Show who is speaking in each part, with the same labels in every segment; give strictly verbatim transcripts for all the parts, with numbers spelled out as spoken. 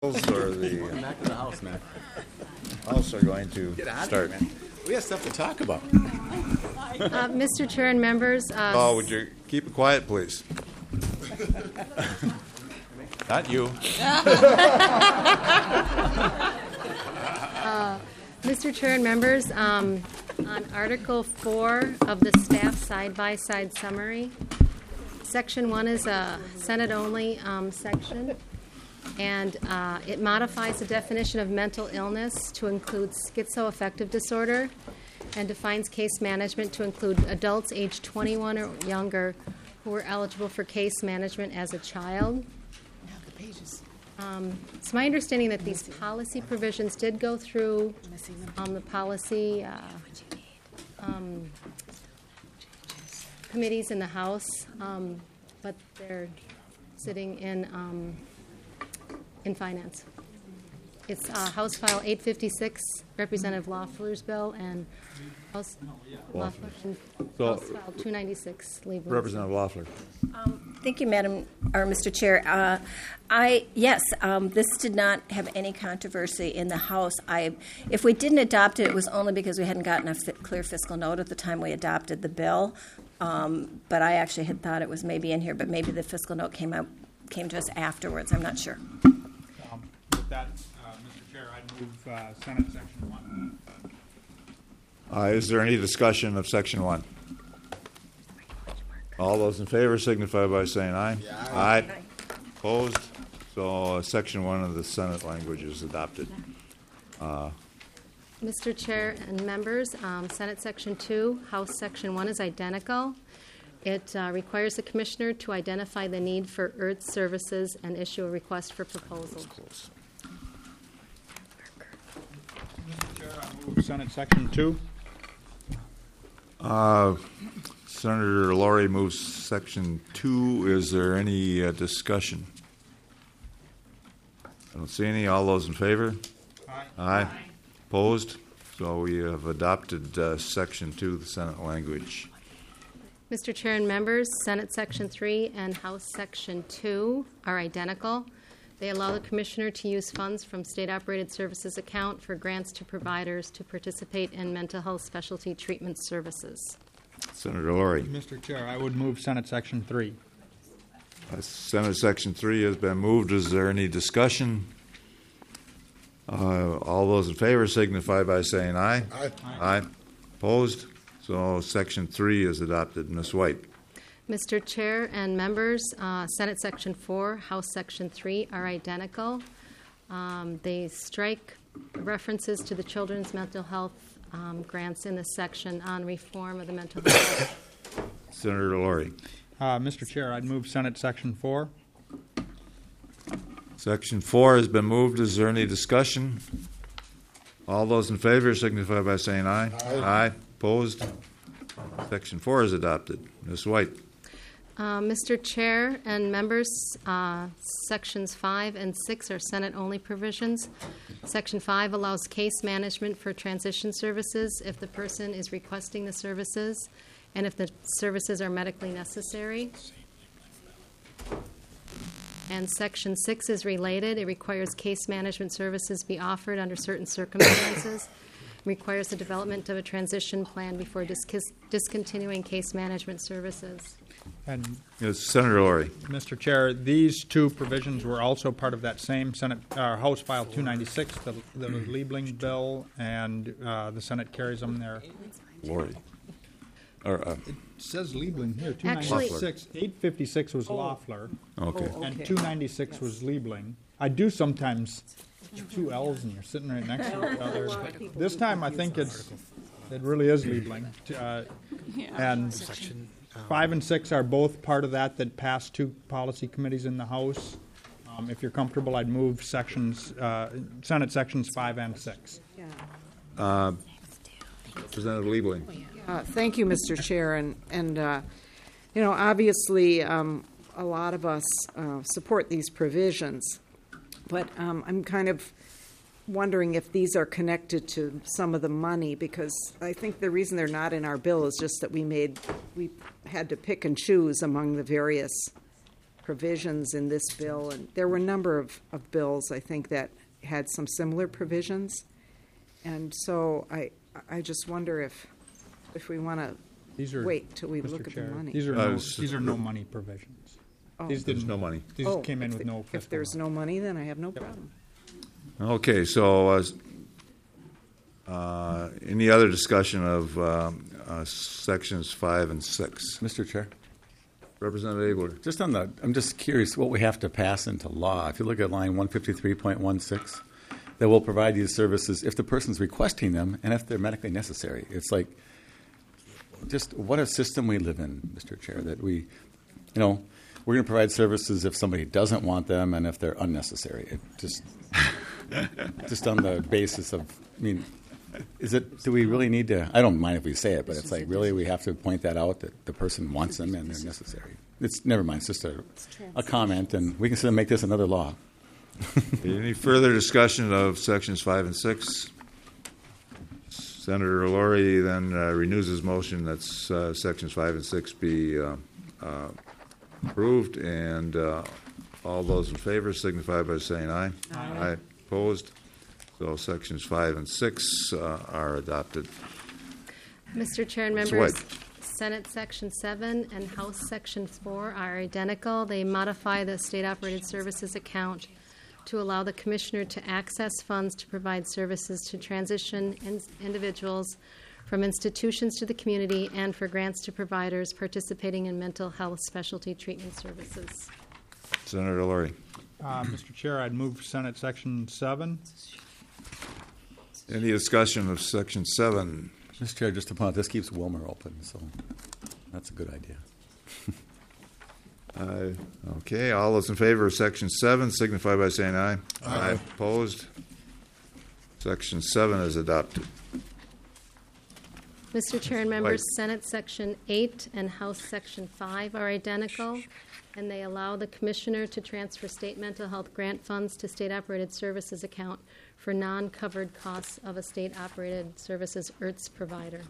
Speaker 1: Or the
Speaker 2: Back to the house, man.
Speaker 1: House are going to
Speaker 2: Get out
Speaker 1: start.
Speaker 2: of here, man. We have stuff to talk about.
Speaker 3: Uh, Mister Chair and members, uh,
Speaker 1: Oh, would you keep it quiet, please? Not you.
Speaker 3: Mister Chair and members, um, on Article four of the staff side-by-side summary, Section one is a Senate-only um, section, and uh, it modifies the definition of mental illness to include schizoaffective disorder and defines case management to include adults aged twenty-one or younger who were eligible for case management as a child. Um, it's my understanding that these policy provisions did go through um, the policy uh, um, committees in the House, um, but they're sitting in um, in finance. It's uh, House File eight fifty-six, Representative Loeffler's bill, and House Loeffler, and
Speaker 1: So-
Speaker 3: House File two ninety-six, Lieberman's.
Speaker 1: Representative Loeffler.
Speaker 4: Thank you, Madam, or Mister Chair. Uh, I yes, um, this did not have any controversy in the House. I, if we didn't adopt it, it was only because we hadn't gotten a fi- clear fiscal note at the time we adopted the bill. Um, but I actually had thought it was maybe in here, but maybe the fiscal note came out came to us afterwards. I'm not sure.
Speaker 5: Um, With that, uh, Mister Chair, I'd move uh, Senate Section one.
Speaker 1: Uh, is there any discussion of Section one? All those in favor signify by saying aye. Aye. Opposed? So uh, Section one of the Senate language is adopted.
Speaker 3: Mister Chair and members, um, Senate Section two, House Section one is identical. It uh, requires the Commissioner to identify the need for E R T services and issue a request for proposal.
Speaker 5: Mister Chair, I move Senate Section two.
Speaker 1: Uh, Senator Laurie moves Section two. Is there any uh, discussion? I don't see any. All those in favor?
Speaker 5: Aye.
Speaker 1: Aye. Opposed? So we have adopted uh, Section two, the Senate language.
Speaker 3: Mister Chair and members, Senate Section three and House Section two are identical. They allow the Commissioner to use funds from state-operated services account for grants to providers to participate in mental health specialty treatment services.
Speaker 1: Senator Laurie.
Speaker 5: Mister Chair, I would move Senate Section three.
Speaker 1: Uh, Senate Section three has been moved. Is there any discussion? Uh, all those in favor signify by saying aye.
Speaker 2: Aye.
Speaker 1: Aye. Opposed? So Section three is adopted. Miz White.
Speaker 3: Mister Chair and members, uh, Senate Section four, House Section three are identical. Um, they strike references to the children's mental health um, grants in the section on reform of the mental health.
Speaker 1: Senator Laurie.
Speaker 5: Uh, Mister Chair, I'd move Senate Section four.
Speaker 1: Section four has been moved. Is there any discussion? All those in favor signify by saying aye. Aye. Aye. Opposed? Section four is adopted. Miz White.
Speaker 3: Uh, Mister Chair and members, uh, Sections five and six are Senate-only provisions. Section five allows case management for transition services if the person is requesting the services and if the services are medically necessary. And Section six is related. It requires case management services be offered under certain circumstances. It requires the development of a transition plan before dis- discontinuing case management services.
Speaker 5: And,
Speaker 1: Yes, Senator Laurie.
Speaker 5: Mister Chair, these two provisions were also part of that same Senate uh, House File two ninety-six, the, the Liebling bill, and uh, the Senate carries them there.
Speaker 1: Laurie. Or, uh,
Speaker 5: It says Liebling here, two
Speaker 3: Actually-
Speaker 5: ninety-six. eight fifty-six was Loeffler,
Speaker 1: okay.
Speaker 5: and two ninety-six was Liebling. I do sometimes two L's and you're sitting right next to each other. But this time I think it's, it really is Liebling. Uh, And five and six are both part of that that passed two policy committees in the House. Um, If you're comfortable, I'd move sections, uh, Senate sections five and six.
Speaker 1: Representative Liebling.
Speaker 6: Uh, Thank you, Mister Chair, and, and uh, you know, obviously, um, a lot of us uh, support these provisions, but um, I'm kind of wondering if these are connected to some of the money, because I think the reason they're not in our bill is just that we made, we had to pick and choose among the various provisions in this bill, and there were a number of, of bills, I think, that had some similar provisions. And so I, I just wonder if, if we want to
Speaker 5: These are,
Speaker 6: wait till we
Speaker 5: Mister
Speaker 6: look at the
Speaker 5: Chair,
Speaker 6: money.
Speaker 5: These are
Speaker 1: Uh,
Speaker 5: no,
Speaker 1: s-
Speaker 5: these are no money provisions.
Speaker 6: Oh.
Speaker 5: These
Speaker 1: There's
Speaker 5: didn't,
Speaker 1: no money.
Speaker 5: these
Speaker 6: Oh,
Speaker 5: came in
Speaker 6: if
Speaker 5: with
Speaker 6: the-
Speaker 5: no
Speaker 6: If
Speaker 5: fiscal
Speaker 6: there's
Speaker 5: loss.
Speaker 6: no money, then I have no problem.
Speaker 1: Okay, so uh, uh, any other discussion of um, uh, sections five and six?
Speaker 2: Mister Chair,
Speaker 1: Representative Abler.
Speaker 2: just on the, I'm just curious what we have to pass into law. If you look at line one fifty-three point one six, that will provide these services if the person's requesting them and if they're medically necessary. It's like, just what a system we live in, Mister Chair, that we, you know, we're going to provide services if somebody doesn't want them and if they're unnecessary. It just, just on the basis of, I mean, is it, do we really need to, I don't mind if we say it, but it's like, really, we have to point that out, that the person wants them and they're necessary. It's, never mind, it's just a, a comment, and we can still make this another law.
Speaker 1: Any further discussion of sections five and six? Senator Laurie then uh, renews his motion that uh, sections five and six be uh, uh, approved, and uh, all those in favor signify by saying aye. Aye. Opposed? So sections five and six uh, are adopted.
Speaker 3: Mister Chair and
Speaker 1: Mister
Speaker 3: members,
Speaker 1: White.
Speaker 3: Senate Section seven and House Section four are identical. They modify the state-operated services account to allow the Commissioner to access funds to provide services to transition in- individuals from institutions to the community and for grants to providers participating in mental health specialty treatment services.
Speaker 1: Senator Laurie.
Speaker 5: Uh, Mister Chair, I'd move Senate Section seven.
Speaker 1: Any discussion of section seven?
Speaker 2: Mister Chair, just to point out, this keeps Wilmer open, so that's a good idea.
Speaker 1: Uh, okay, all those in favor of section seven signify by saying aye. Aye. Opposed? Section seven is adopted.
Speaker 3: Mister Chair and members,
Speaker 1: White.
Speaker 3: Senate Section eight and House Section five are identical, and they allow the Commissioner to transfer state mental health grant funds to state-operated services account for non-covered costs of a state-operated services I R T S provider.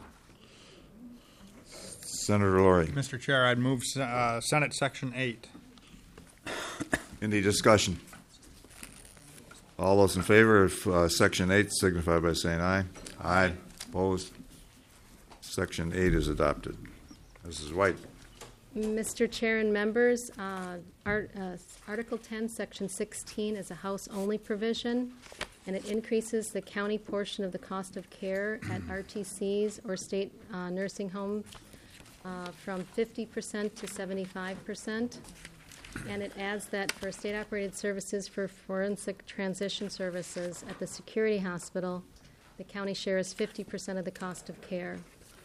Speaker 1: Senator Laurie.
Speaker 5: Mister Chair, I'd move uh, Senate Section eight.
Speaker 1: Any discussion? All those in favor of uh, section eight signify by saying aye. Aye. Opposed? Section eight is adopted. Missus White.
Speaker 3: Mister Chair and members, uh, Art, uh, Article ten, Section sixteen is a House-only provision, and it increases the county portion of the cost of care at R T Cs or state uh, nursing homes uh, from fifty percent to seventy-five percent. And it adds that for state-operated services for forensic transition services at the security hospital, the county shares fifty percent of the cost of care.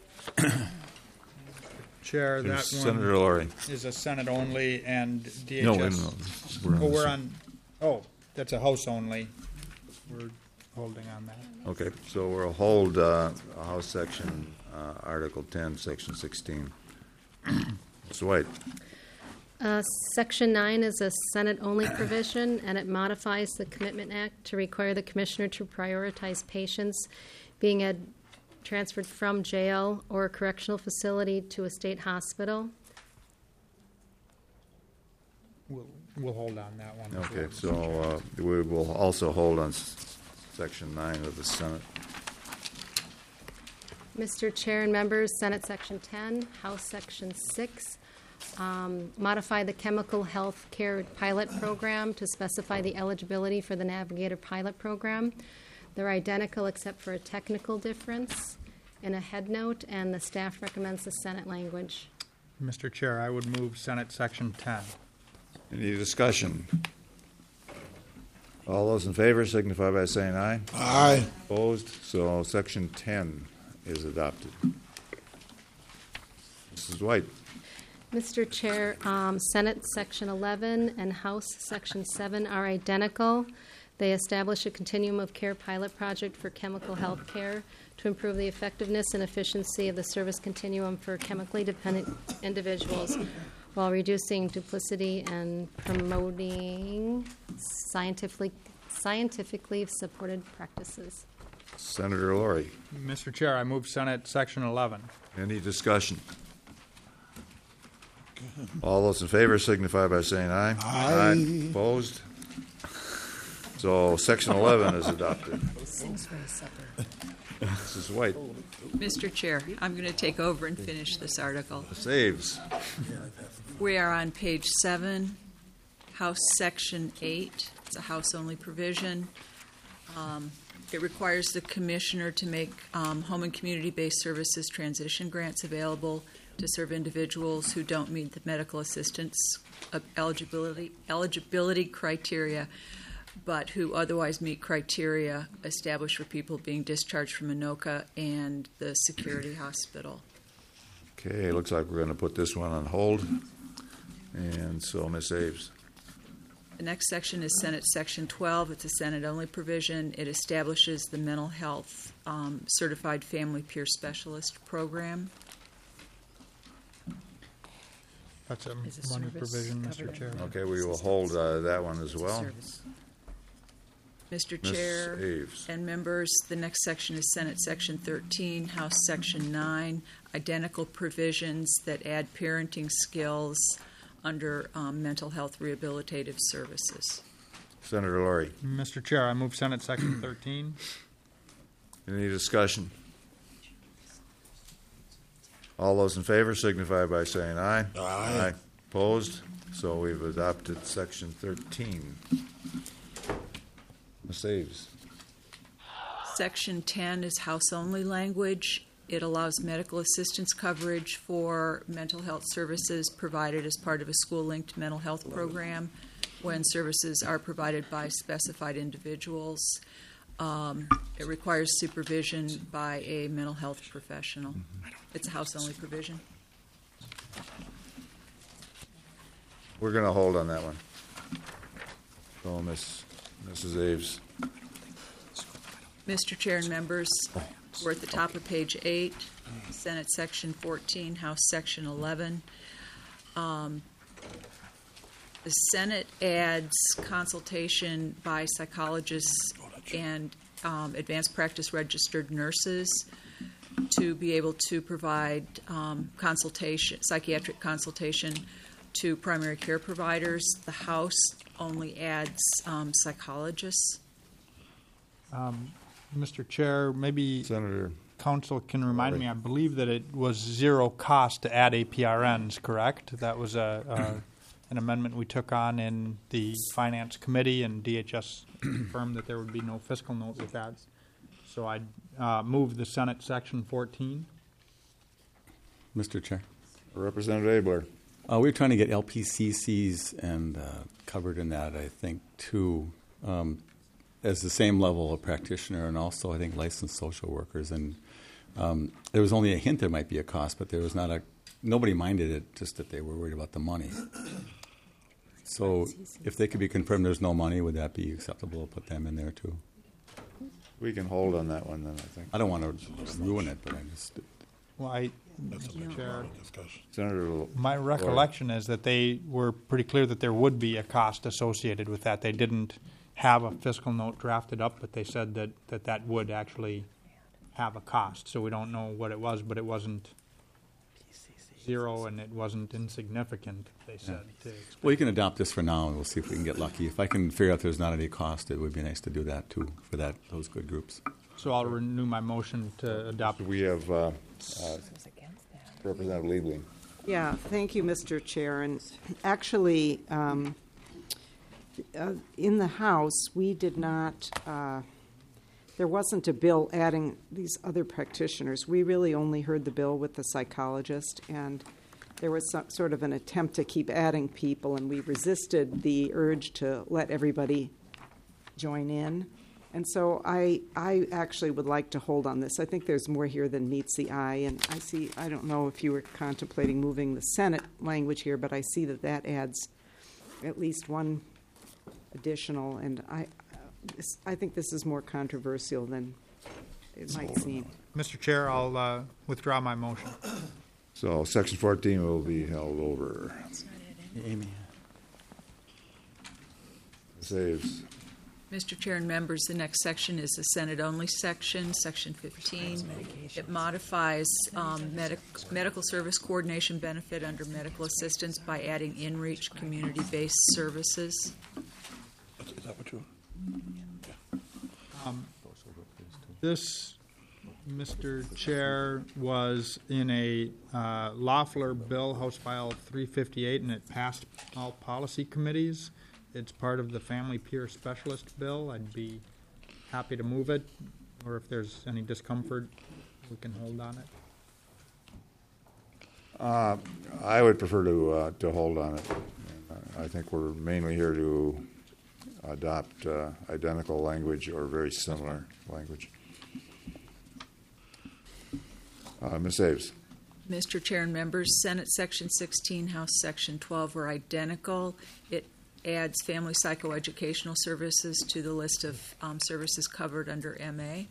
Speaker 5: Chair, that
Speaker 1: Senator
Speaker 5: one
Speaker 1: Laurie.
Speaker 5: is a Senate only and D H S.
Speaker 1: No, wait a minute. We're on
Speaker 5: Oh,
Speaker 1: the
Speaker 5: we're
Speaker 1: se-
Speaker 5: on, oh, that's a House only. We're holding on that.
Speaker 1: Okay, so we'll hold uh, House Section, uh, Article ten, Section sixteen. Mister White.
Speaker 3: Uh, Section nine is a Senate-only provision, and it modifies the Commitment Act to require the Commissioner to prioritize patients being ad- transferred from jail or a correctional facility to a state hospital.
Speaker 5: We'll, we'll hold on that one. as
Speaker 1: Okay,
Speaker 5: well.
Speaker 1: so uh, we will also hold on s- Section nine of the Senate.
Speaker 3: Mister Chair and members, Senate Section ten, House Section six, um, modify the chemical health care pilot program to specify the eligibility for the Navigator pilot program. They're identical except for a technical difference in a head note, and the staff recommends the Senate language.
Speaker 5: Mister Chair, I would move Senate Section ten.
Speaker 1: Any discussion? All those in favor signify by saying aye.
Speaker 7: Aye.
Speaker 1: Opposed? So Section ten is adopted. Missus White.
Speaker 3: Mister Chair, um, Senate Section eleven and House Section seven are identical. They establish a continuum of care pilot project for chemical health care to improve the effectiveness and efficiency of the service continuum for chemically dependent individuals while reducing duplicity and promoting scientifically, scientifically supported practices.
Speaker 1: Senator Laurie.
Speaker 5: Mister Chair, I move Senate Section eleven.
Speaker 1: Any discussion? All those in favor signify by saying aye. Aye. Opposed? So section eleven is adopted. Missus White,
Speaker 7: Mister Chair, I'm going to take over and finish this article.
Speaker 1: saves.
Speaker 7: We are on page seven, House Section eight. It's a house-only provision. Um, It requires the commissioner to make um, home and community-based services transition grants available to serve individuals who don't meet the medical assistance uh, eligibility eligibility criteria, but who otherwise meet criteria established for people being discharged from Anoka and the Security Hospital.
Speaker 1: Okay, looks like we're going to put this one on hold. And so, Miz Aves.
Speaker 7: The next section is Senate Section twelve. It's a Senate-only provision. It establishes the mental health um, certified family peer specialist program.
Speaker 5: That's a
Speaker 6: Is a
Speaker 5: money
Speaker 6: service
Speaker 5: provision, Mister
Speaker 6: covered
Speaker 5: Chair.
Speaker 6: under-
Speaker 1: Okay, we will hold uh, that one as well.
Speaker 6: Service.
Speaker 7: Mister
Speaker 1: Miz
Speaker 7: Chair
Speaker 1: Aves.
Speaker 7: and members, the next section is Senate Section thirteen, House Section nine, identical provisions that add parenting skills under um, mental health rehabilitative services.
Speaker 1: Senator Laurie,
Speaker 5: Mister Chair, I move Senate Section thirteen.
Speaker 1: any discussion? All those in favor signify by saying aye. Aye. Opposed? So we've adopted section thirteen. Miz Aves.
Speaker 7: Section ten is house-only language. It allows medical assistance coverage for mental health services provided as part of a school-linked mental health program when services are provided by specified individuals. Um, it requires supervision by a mental health professional. It's a house-only provision.
Speaker 1: We're going to hold on that one. So, Miss Missus Aves.
Speaker 7: Mister Chair and members, we're at the top of page eight, Senate Section fourteen, House Section eleven. Um, the Senate adds consultation by psychologists and um, advanced practice registered nurses to be able to provide um, consultation, psychiatric consultation to primary care providers. The House only adds um, psychologists.
Speaker 5: Mister Chair, maybe
Speaker 1: Senator.
Speaker 5: council can remind me, I believe that it was zero cost to add A P R Ns, correct? That was a, a an amendment we took on in the Finance Committee, and D H S confirmed that there would be no fiscal note with that. So I'd uh, move the Senate Section fourteen.
Speaker 2: Mister Chair.
Speaker 1: Representative Abler.
Speaker 2: Uh, we were trying to get L P C Cs and uh, covered in that, I think, too, um, as the same level of practitioner, and also, I think, licensed social workers. And um, there was only a hint there might be a cost, but there was not a, nobody minded it, just that they were worried about the money. So if they could be confirmed there's no money, would that be acceptable to put them in there, too?
Speaker 1: We can hold on that one then, I think.
Speaker 2: I don't want to ruin it, but I just...
Speaker 5: Well, I, Mister Chair,
Speaker 1: Senator.
Speaker 5: my recollection is that they were pretty clear that there would be a cost associated with that. They didn't have a fiscal note drafted up, but they said that that, that would actually have a cost. So we don't know what it was, but it wasn't zero and it wasn't insignificant, they said. To expect.
Speaker 2: Well, you can adopt this for now, and we'll see if we can get lucky. If I can figure out there's not any cost, it would be nice to do that, too, for that those good groups.
Speaker 5: So I'll renew my motion to adopt.
Speaker 1: We have uh, uh, Representative Liebling.
Speaker 6: Yeah, thank you, Mister Chair. And actually, um, uh, in the House, we did not, uh, there wasn't a bill adding these other practitioners. We really only heard the bill with the psychologist, and there was some, sort of an attempt to keep adding people, and we resisted the urge to let everybody join in. And so I, I actually would like to hold on this. I think there's more here than meets the eye, and I see, I don't know if you were contemplating moving the Senate language here, but I see that that adds at least one additional, and I, uh, this, I think this is more controversial than it might seem.
Speaker 5: Mister Chair, I'll uh, withdraw my motion.
Speaker 1: So section fourteen will be held over.
Speaker 2: Amy.
Speaker 1: Saves.
Speaker 7: Mister Chair and members, the next section is the Senate-only section, Section fifteen. It modifies um, medic- medical service coordination benefit under medical assistance by adding in-reach community-based services.
Speaker 8: Is that what you?
Speaker 5: This, Mister Chair, was in a uh, Loeffler bill, House File three fifty-eight, and it passed all policy committees. It's part of the Family Peer Specialist bill. I'd be happy to move it, or if there's any discomfort, we can hold on it.
Speaker 1: Uh, I would prefer to uh, to hold on it. I think we're mainly here to adopt uh, identical language or very similar language. Uh, Miz Aves.
Speaker 7: Mister Chair and members, Senate Section sixteen, House Section twelve are identical. It adds family psychoeducational services to the list of um, services covered under M A.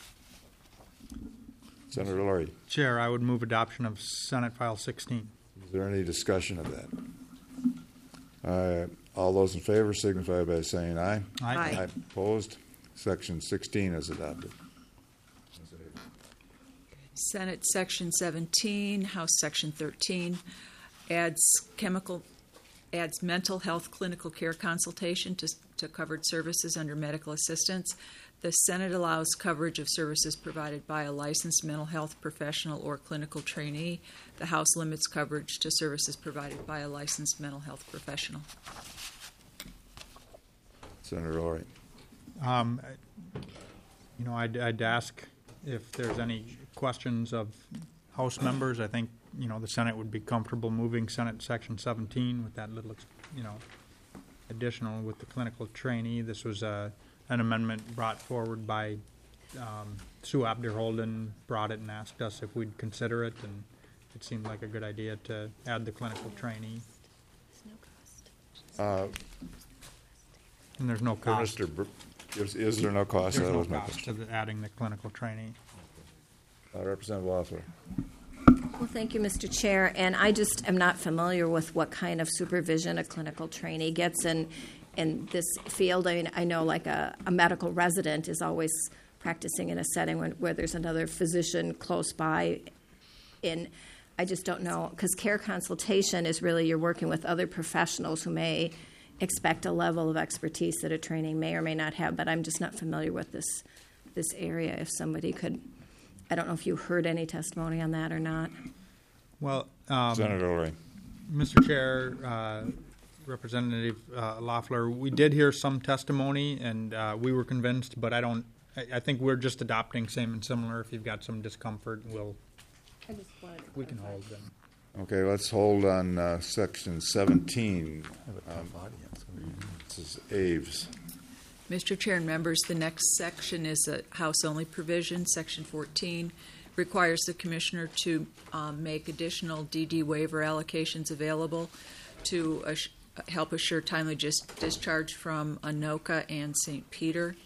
Speaker 1: Senator Laurie.
Speaker 5: Chair, I would move adoption of Senate File sixteen.
Speaker 1: Is there any discussion of that? Uh, all those in favor signify by saying aye.
Speaker 6: Aye.
Speaker 1: Opposed? Section sixteen is adopted.
Speaker 7: Senate Section seventeen, House Section thirteen adds chemical, adds mental health clinical care consultation to, to covered services under medical assistance. The Senate allows coverage of services provided by a licensed mental health professional or clinical trainee. The House limits coverage to services provided by a licensed mental health professional.
Speaker 1: Senator Laurie.
Speaker 5: Um, you know, I'd, I'd ask if there's any questions of House members. I think, you know, the Senate would be comfortable moving Senate Section seventeen with that little, you know, additional with the clinical trainee. This was a, an amendment brought forward by um, Sue Abderholden, brought it and asked us if we'd consider it, and it seemed like a good idea to add the clinical trainee.
Speaker 1: Uh,
Speaker 5: And there's no cost.
Speaker 1: Mister Br- is, is there no cost?
Speaker 5: There's
Speaker 1: That
Speaker 5: no
Speaker 1: was my
Speaker 5: cost
Speaker 1: question.
Speaker 5: to the, adding the clinical trainee.
Speaker 1: Uh, Representative Loeffler.
Speaker 4: Well, thank you, Mister Chair. And I just am not familiar with what kind of supervision a clinical trainee gets in, in this field. I mean, I know like a, a medical resident is always practicing in a setting when, where there's another physician close by. In, I just don't know, because care consultation is really you're working with other professionals who may expect a level of expertise that a trainee may or may not have, but I'm just not familiar with this this area. If somebody could, I don't know if you heard any testimony on that or not.
Speaker 5: Well, um,
Speaker 1: Senator Laurie.
Speaker 5: Mister Chair, uh, Representative uh, Loeffler, we did hear some testimony, and uh, we were convinced, but I don't. I, I think we're just adopting same and similar. If you've got some discomfort, we'll we can hold them.
Speaker 1: Okay, let's hold on uh, Section seventeen. Um, this is Aves.
Speaker 7: Mister Chair and members, the next section is a House-only provision. Section fourteen requires the Commissioner to um, make additional D D waiver allocations available to ass- help assure timely dis- discharge from Anoka and Saint Peter.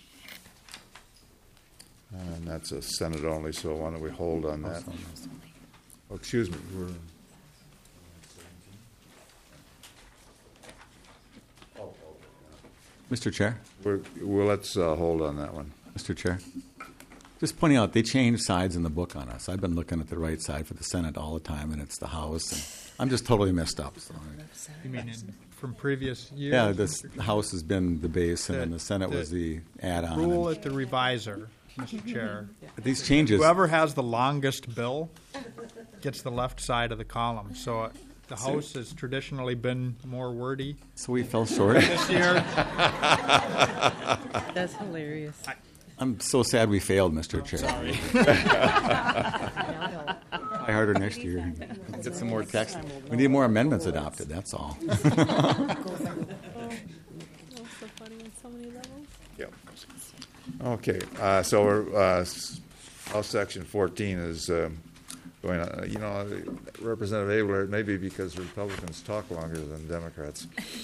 Speaker 1: And that's a Senate only, so why don't we hold on that? Oh, excuse me. We're,
Speaker 2: Mister Chair,
Speaker 1: we're, well, let's uh, hold on that one.
Speaker 2: Mister Chair, just pointing out they changed sides in the book on us. I've been looking at the right side for the Senate all the time, and it's the House, and I'm just totally messed up. So.
Speaker 5: You mean in, from previous years?
Speaker 2: Yeah, this House has been the base, and then
Speaker 5: The-
Speaker 2: the Senate was
Speaker 5: the
Speaker 2: the add-on.
Speaker 5: Rule
Speaker 2: and-
Speaker 5: at the reviser, Mister Chair.
Speaker 2: But these changes,
Speaker 5: Whoever has the longest bill gets the left side of the column. So uh, the House has traditionally been more wordy.
Speaker 2: so we fell short.
Speaker 5: This year,
Speaker 9: That's hilarious.
Speaker 2: I'm so sad we failed, Mister Chair. Try harder next year. Get some more text. We need more amendments adopted, that's all.
Speaker 1: Yep. Okay, uh, so we're, uh, s- House Section fourteen is um, going on. You know, Representative Abler, it may be because Republicans talk longer than Democrats.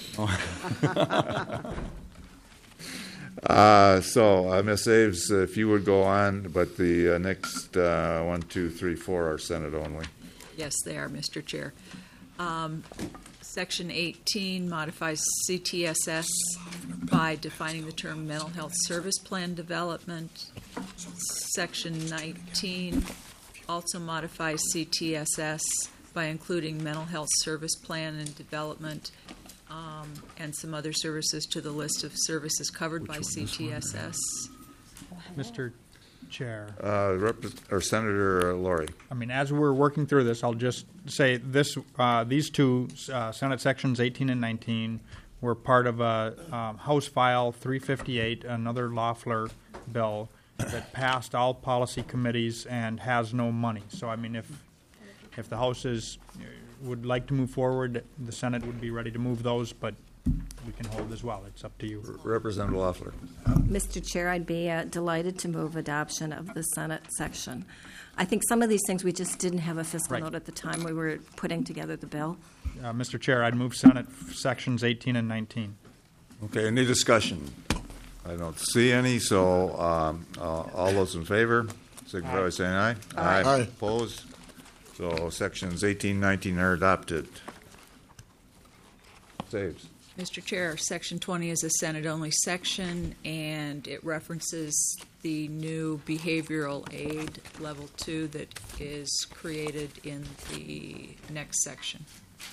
Speaker 1: Uh, so, uh, Miz Aves, if you would go on, but the uh, next uh, one, two, three, four are Senate only.
Speaker 7: Yes, they are, Mister Chair. Um, Section eighteen modifies C T S S by defining the term mental health service plan development. Section nineteen also modifies C T S S by including mental health service plan and development um, and some other services to the list of services covered by C T S S.
Speaker 5: Mister Chair.
Speaker 1: Uh, Rep- or Senator Laurie.
Speaker 5: I mean, as we're working through this, I'll just say this: uh, these two uh, Senate sections, eighteen and nineteen, were part of a um, House File three fifty-eight, another Loeffler bill that passed all policy committees and has no money. So, I mean, if if the House is would like to move forward, the Senate would be ready to move those, but we can hold as well. It's up to you.
Speaker 1: Representative Loeffler.
Speaker 4: Mister Chair, I'd be uh, delighted to move adoption of the Senate section. I think some of these things we just didn't have a fiscal
Speaker 5: Right.
Speaker 4: note at the time we were putting together the bill.
Speaker 5: Uh, Mister Chair, I'd move Senate sections eighteen and nineteen.
Speaker 1: Okay, any discussion? I don't see any, so um, uh, all those in favor, signify by saying aye.
Speaker 8: Aye. Aye.
Speaker 1: Opposed? So sections eighteen, nineteen are adopted. Saves.
Speaker 7: Mister Chair, Section twenty is a Senate-only section, and it references the new behavioral aid level two that is created in the next section.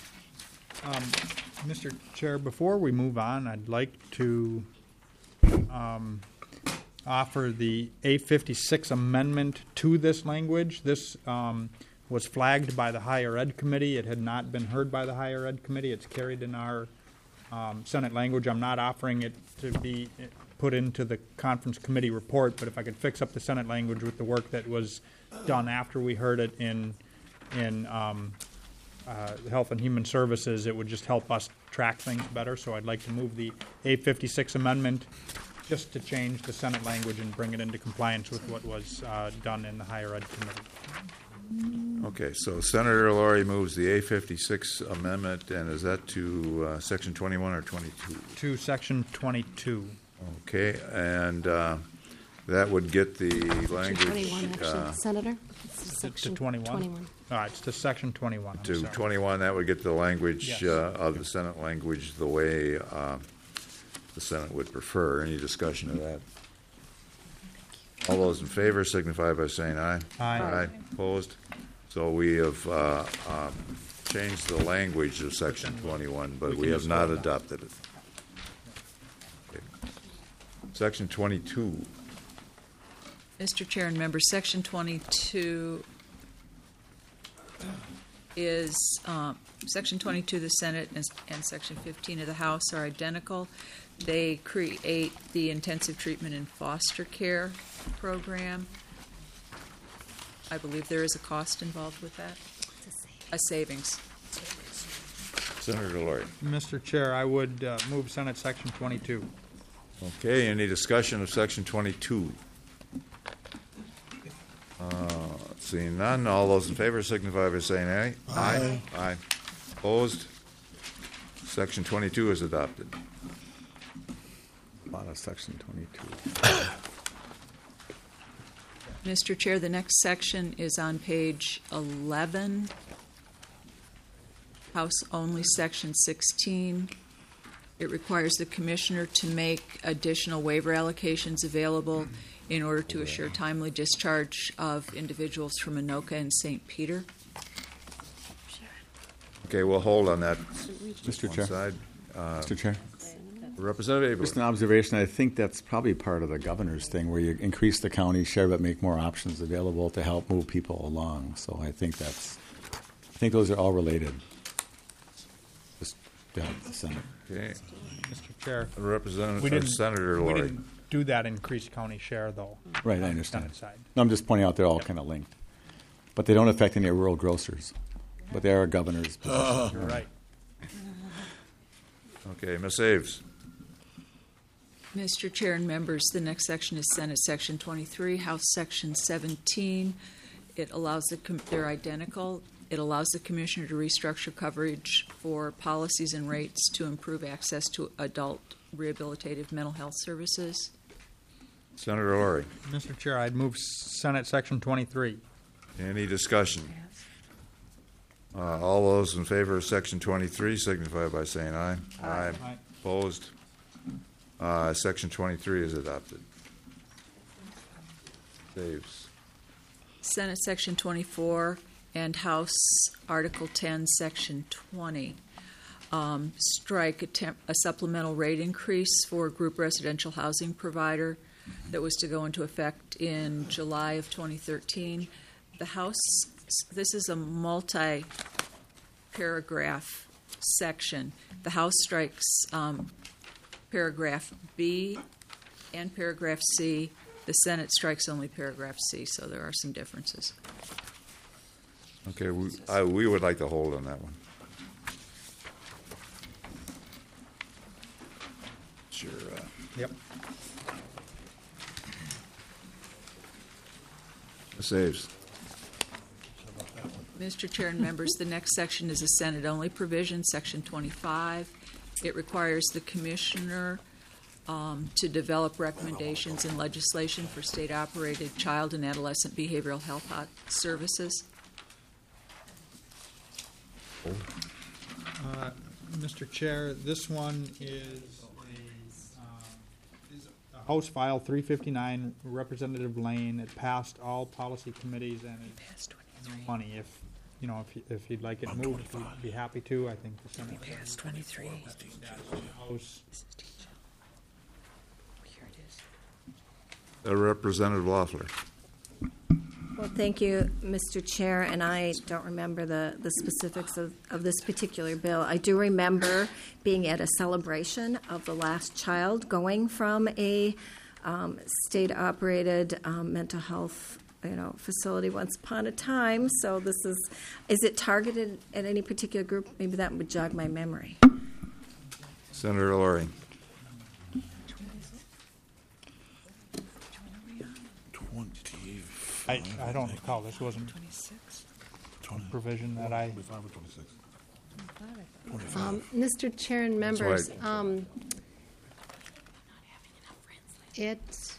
Speaker 5: Mister Chair, before we move on, I'd like to um, offer the A fifty-six amendment to this language. This um, was flagged by the Higher Ed Committee. It had not been heard by the Higher Ed Committee. It's carried in our um, Senate language. I'm not offering it to be put into the conference committee report, but if I could fix up the Senate language with the work that was done after we heard it in in um, uh, Health and Human Services, it would just help us track things better. So I'd like to move the A fifty-six amendment just to change the Senate language and bring it into compliance with what was uh, done in the Higher Ed Committee.
Speaker 1: Okay, so Senator Laurie moves the A fifty-six amendment, and is that to uh, section twenty-one or twenty-two?
Speaker 5: To Section twenty-two.
Speaker 1: Okay, and uh, that would get the language
Speaker 3: twenty-one, actually,
Speaker 1: uh,
Speaker 3: Senator. It's
Speaker 5: To- to
Speaker 3: section
Speaker 5: twenty-one?
Speaker 3: twenty-one.
Speaker 5: All right, it's to Section twenty-one. I'm
Speaker 1: to
Speaker 5: sorry.
Speaker 1: twenty-one. That would get the language
Speaker 5: Yes.
Speaker 1: uh, of the Senate language the way uh, the Senate would prefer. Any discussion of that? All those in favor signify by saying aye.
Speaker 5: Aye.
Speaker 1: Aye. Opposed? So we have uh, um, changed the language of Section twenty-one, but
Speaker 5: We
Speaker 1: we
Speaker 5: can
Speaker 1: have
Speaker 5: just
Speaker 1: not
Speaker 5: vote on it.
Speaker 1: adopted it. Okay. Section twenty-two.
Speaker 7: Mister Chair and members, Section twenty-two is, uh, Section twenty-two of the Senate and, and Section fifteen of the House are identical. They create the intensive treatment and foster care program. I believe there is a cost involved with that, a savings.
Speaker 1: Senator Laurie.
Speaker 5: Mister Chair, I would uh, move Senate Section twenty-two.
Speaker 1: Okay, any discussion of Section twenty-two? Uh, Seeing none, all those in favor signify by saying aye. Aye. Aye. Opposed? Section twenty-two is adopted.
Speaker 2: A lot of section twenty-two.
Speaker 7: Mister Chair, the next section is on page eleven, House-only Section sixteen. It requires the Commissioner to make additional waiver allocations available in order to assure timely discharge of individuals from Anoka and Saint Peter.
Speaker 1: Okay, we'll hold on that.
Speaker 2: Mister
Speaker 1: one
Speaker 2: Chair.
Speaker 1: side. Uh,
Speaker 2: Mister Chair.
Speaker 1: Representative
Speaker 2: Just an
Speaker 1: Abel.
Speaker 2: observation. I think that's probably part of the governor's thing, where you increase the county share but make more options available to help move people along. So I think that's, I think those are all related. Just to help the Senate.
Speaker 1: Okay,
Speaker 5: Mister Chair. we
Speaker 1: Representative,
Speaker 5: didn't,
Speaker 1: Senator
Speaker 5: we
Speaker 1: Laurie.
Speaker 5: didn't do that increased county share, though.
Speaker 2: Right, I
Speaker 5: on the
Speaker 2: understand.
Speaker 5: Senate side.
Speaker 2: No, I'm just pointing out they're all kind of linked. But they don't affect any rural grocers. But they are a governor's position.
Speaker 5: You're right.
Speaker 1: Okay, Miz Aves.
Speaker 7: Mister Chair and members, the next section is Senate Section twenty-three, House Section seventeen. It allows the, com- they're identical. It allows the Commissioner to restructure coverage for policies and rates to improve access to adult rehabilitative mental health services.
Speaker 1: Senator Laurie.
Speaker 5: Mister Chair, I'd move Senate Section twenty-three.
Speaker 1: Any discussion? Uh, All those in favor of Section twenty-three signify by saying aye. Aye.
Speaker 5: Aye.
Speaker 1: Opposed? Uh, Section twenty-three is adopted. Saves.
Speaker 7: Senate Section twenty-four and House Article ten, Section twenty. Um, strike a, temp- a supplemental rate increase for a group residential housing provider that was to go into effect in July of twenty thirteen. The House, this is a multi-paragraph section. The House strikes um, paragraph B and paragraph C. The Senate strikes only paragraph C, so there are some differences.
Speaker 1: Okay, we, I, we would like to hold on that one. Sure. Uh,
Speaker 5: Yep.
Speaker 1: saves.
Speaker 7: Mister Chair and members, the next section is a Senate-only provision, Section twenty-five. It requires the Commissioner um, to develop recommendations and legislation for state-operated child and adolescent behavioral health hot services.
Speaker 5: Uh, Mister Chair, this one is a, um, is a House File three fifty-nine, Representative Lane. It passed all policy committees and it's no money. If, you know, if, he- if he'd like it moved, we'd be happy to. I think the Senate.
Speaker 7: Passed twenty-three.
Speaker 5: House.
Speaker 1: Uh, Representative Loeffler.
Speaker 4: Well, thank you, Mister Chair, and I don't remember the, the specifics of, of this particular bill. I do remember being at a celebration of the last child going from a um, state-operated um, mental health, you know, facility once upon a time. So this is, is it targeted at any particular group? Maybe that would jog my memory.
Speaker 1: Senator Laurie.
Speaker 8: Twenty.
Speaker 5: I, I don't recall. This wasn't a provision that I.
Speaker 8: Twenty-five or twenty-six?
Speaker 3: Um, Mister Chair and members,
Speaker 1: right.
Speaker 3: um, it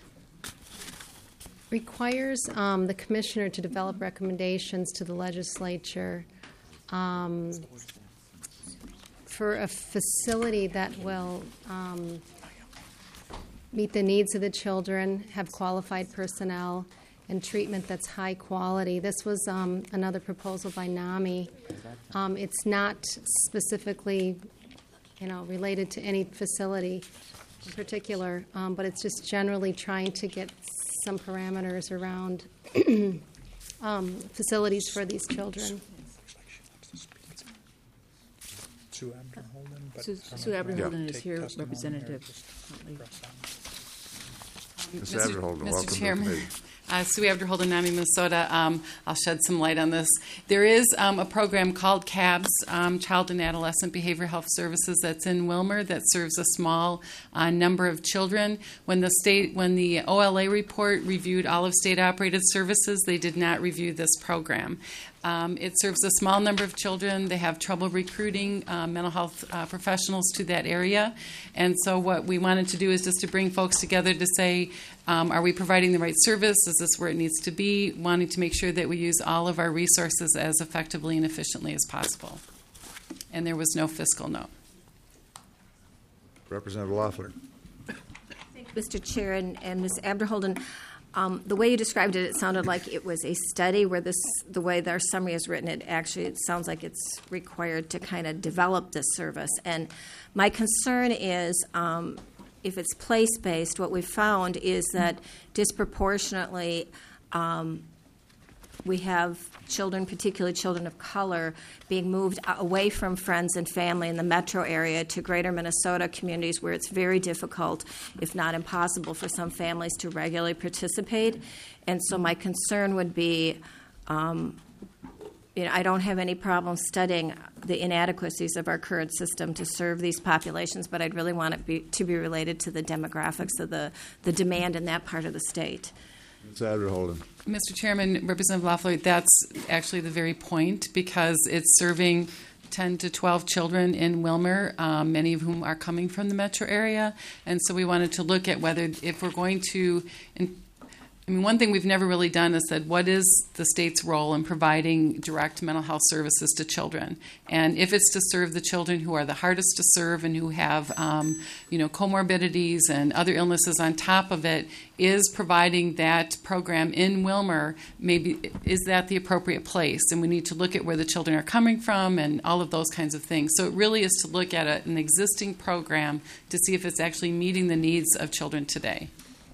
Speaker 3: requires um, the Commissioner to develop recommendations to the legislature um, for a facility that will um, meet the needs of the children, have qualified personnel, and treatment that's high quality. This was um, another proposal by NAMI. Um, it's not specifically, you know, related to any facility in particular, um, but it's just generally trying to get some parameters around um, facilities for these children.
Speaker 5: Sue Abderholden, but
Speaker 7: Sue-
Speaker 5: I don't
Speaker 7: Sue
Speaker 5: know if we'll
Speaker 7: Abderholden is
Speaker 5: take
Speaker 7: here,
Speaker 5: testimony or
Speaker 7: Representative
Speaker 5: just
Speaker 7: Huntley.
Speaker 5: press on.
Speaker 1: Miz
Speaker 9: Mister
Speaker 1: Abderholden,
Speaker 9: Mister
Speaker 1: welcome to the
Speaker 9: Chairman.
Speaker 1: committee.
Speaker 9: Uh, Sue Abderholden, NAMI, Minnesota. Um, I'll shed some light on this. There is um, a program called CABS, um, Child and Adolescent Behavioral Health Services, that's in Wilmer that serves a small uh, number of children. When the state, when the O L A report reviewed all of state-operated services, they did not review this program. Um, it serves a small number of children. They have trouble recruiting uh, mental health uh, professionals to that area. And so what we wanted to do is just to bring folks together to say, um, are we providing the right service? Is this where it needs to be? Wanting to make sure that we use all of our resources as effectively and efficiently as possible. And there was no fiscal note.
Speaker 1: Representative Loeffler.
Speaker 4: Mister Chair and, and Miz Abderholden, um, the way you described it, it sounded like it was a study where this, the way their summary is written, it actually, it sounds like it's required to kind of develop this service. And my concern is, um, if it's place-based, what we've found is that disproportionately, um, we have children, particularly children of color, being moved away from friends and family in the metro area to greater Minnesota communities where it's very difficult, if not impossible, for some families to regularly participate. And so my concern would be, um, you know, I don't have any problem studying the inadequacies of our current system to serve these populations, but I'd really want it be, to be related to the demographics of the, the demand in that part of the state.
Speaker 1: Miz Abderholden.
Speaker 9: Mister Chairman, Representative Loeffler, that's actually the very point because it's serving ten to twelve children in Wilmer, um, many of whom are coming from the metro area. And so we wanted to look at whether, if we're going to in, I mean, one thing we've never really done is said, what is the state's role in providing direct mental health services to children? And if it's to serve the children who are the hardest to serve and who have, um, you know, comorbidities and other illnesses on top of it, is providing that program in Wilmer, maybe, is that the appropriate place? And we need to look at where the children are coming from and all of those kinds of things. So it really is to look at a, an existing program to see if it's actually meeting the needs of children today.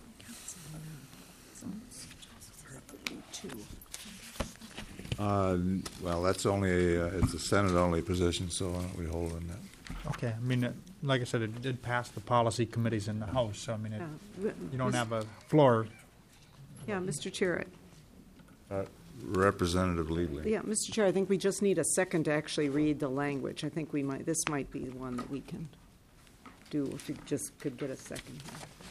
Speaker 1: Uh, Well, that's only, a, uh, it's a Senate-only position, so why don't we hold on that?
Speaker 5: Okay, I mean, uh, like I said, it did pass the policy committees in the House, so I mean, it,
Speaker 6: Yeah.
Speaker 5: you don't have a floor.
Speaker 6: Yeah, Mister Chair.
Speaker 1: Uh, Representative Liebling.
Speaker 6: Yeah, Mister Chair, I think we just need a second to actually read the language. I think we might, this might be the one that we can do, if you just could get a second.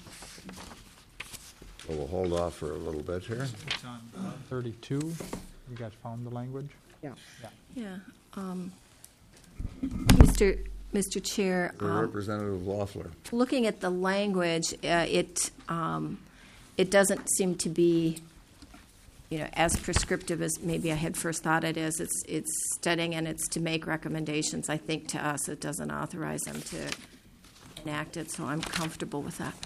Speaker 1: So we'll hold off for a little bit here.
Speaker 5: It's on thirty-two. You guys found the language?
Speaker 6: Yeah.
Speaker 4: Yeah. um, Mister Mister Chair,
Speaker 1: For
Speaker 4: um,
Speaker 1: Representative Loeffler.
Speaker 4: looking at the language, uh, it um, it doesn't seem to be, you know, as prescriptive as maybe I had first thought it is. It's it's studying and it's to make recommendations. I think to us, it doesn't authorize them to enact it. So I'm comfortable with that.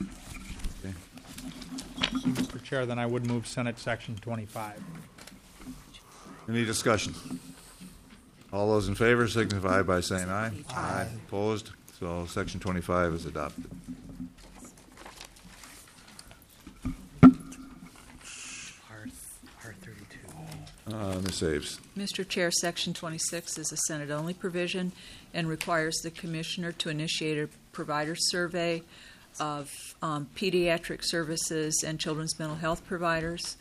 Speaker 1: Okay.
Speaker 5: Mister Chair, then I would move Senate Section twenty-five.
Speaker 1: Any discussion? All those in favor signify by saying aye. Aye. Opposed? So Section twenty-five is adopted. Uh, Miz Aves.
Speaker 7: Mister Chair, Section twenty-six is a Senate-only provision and requires the Commissioner to initiate a provider survey of um, pediatric services and children's mental health providers.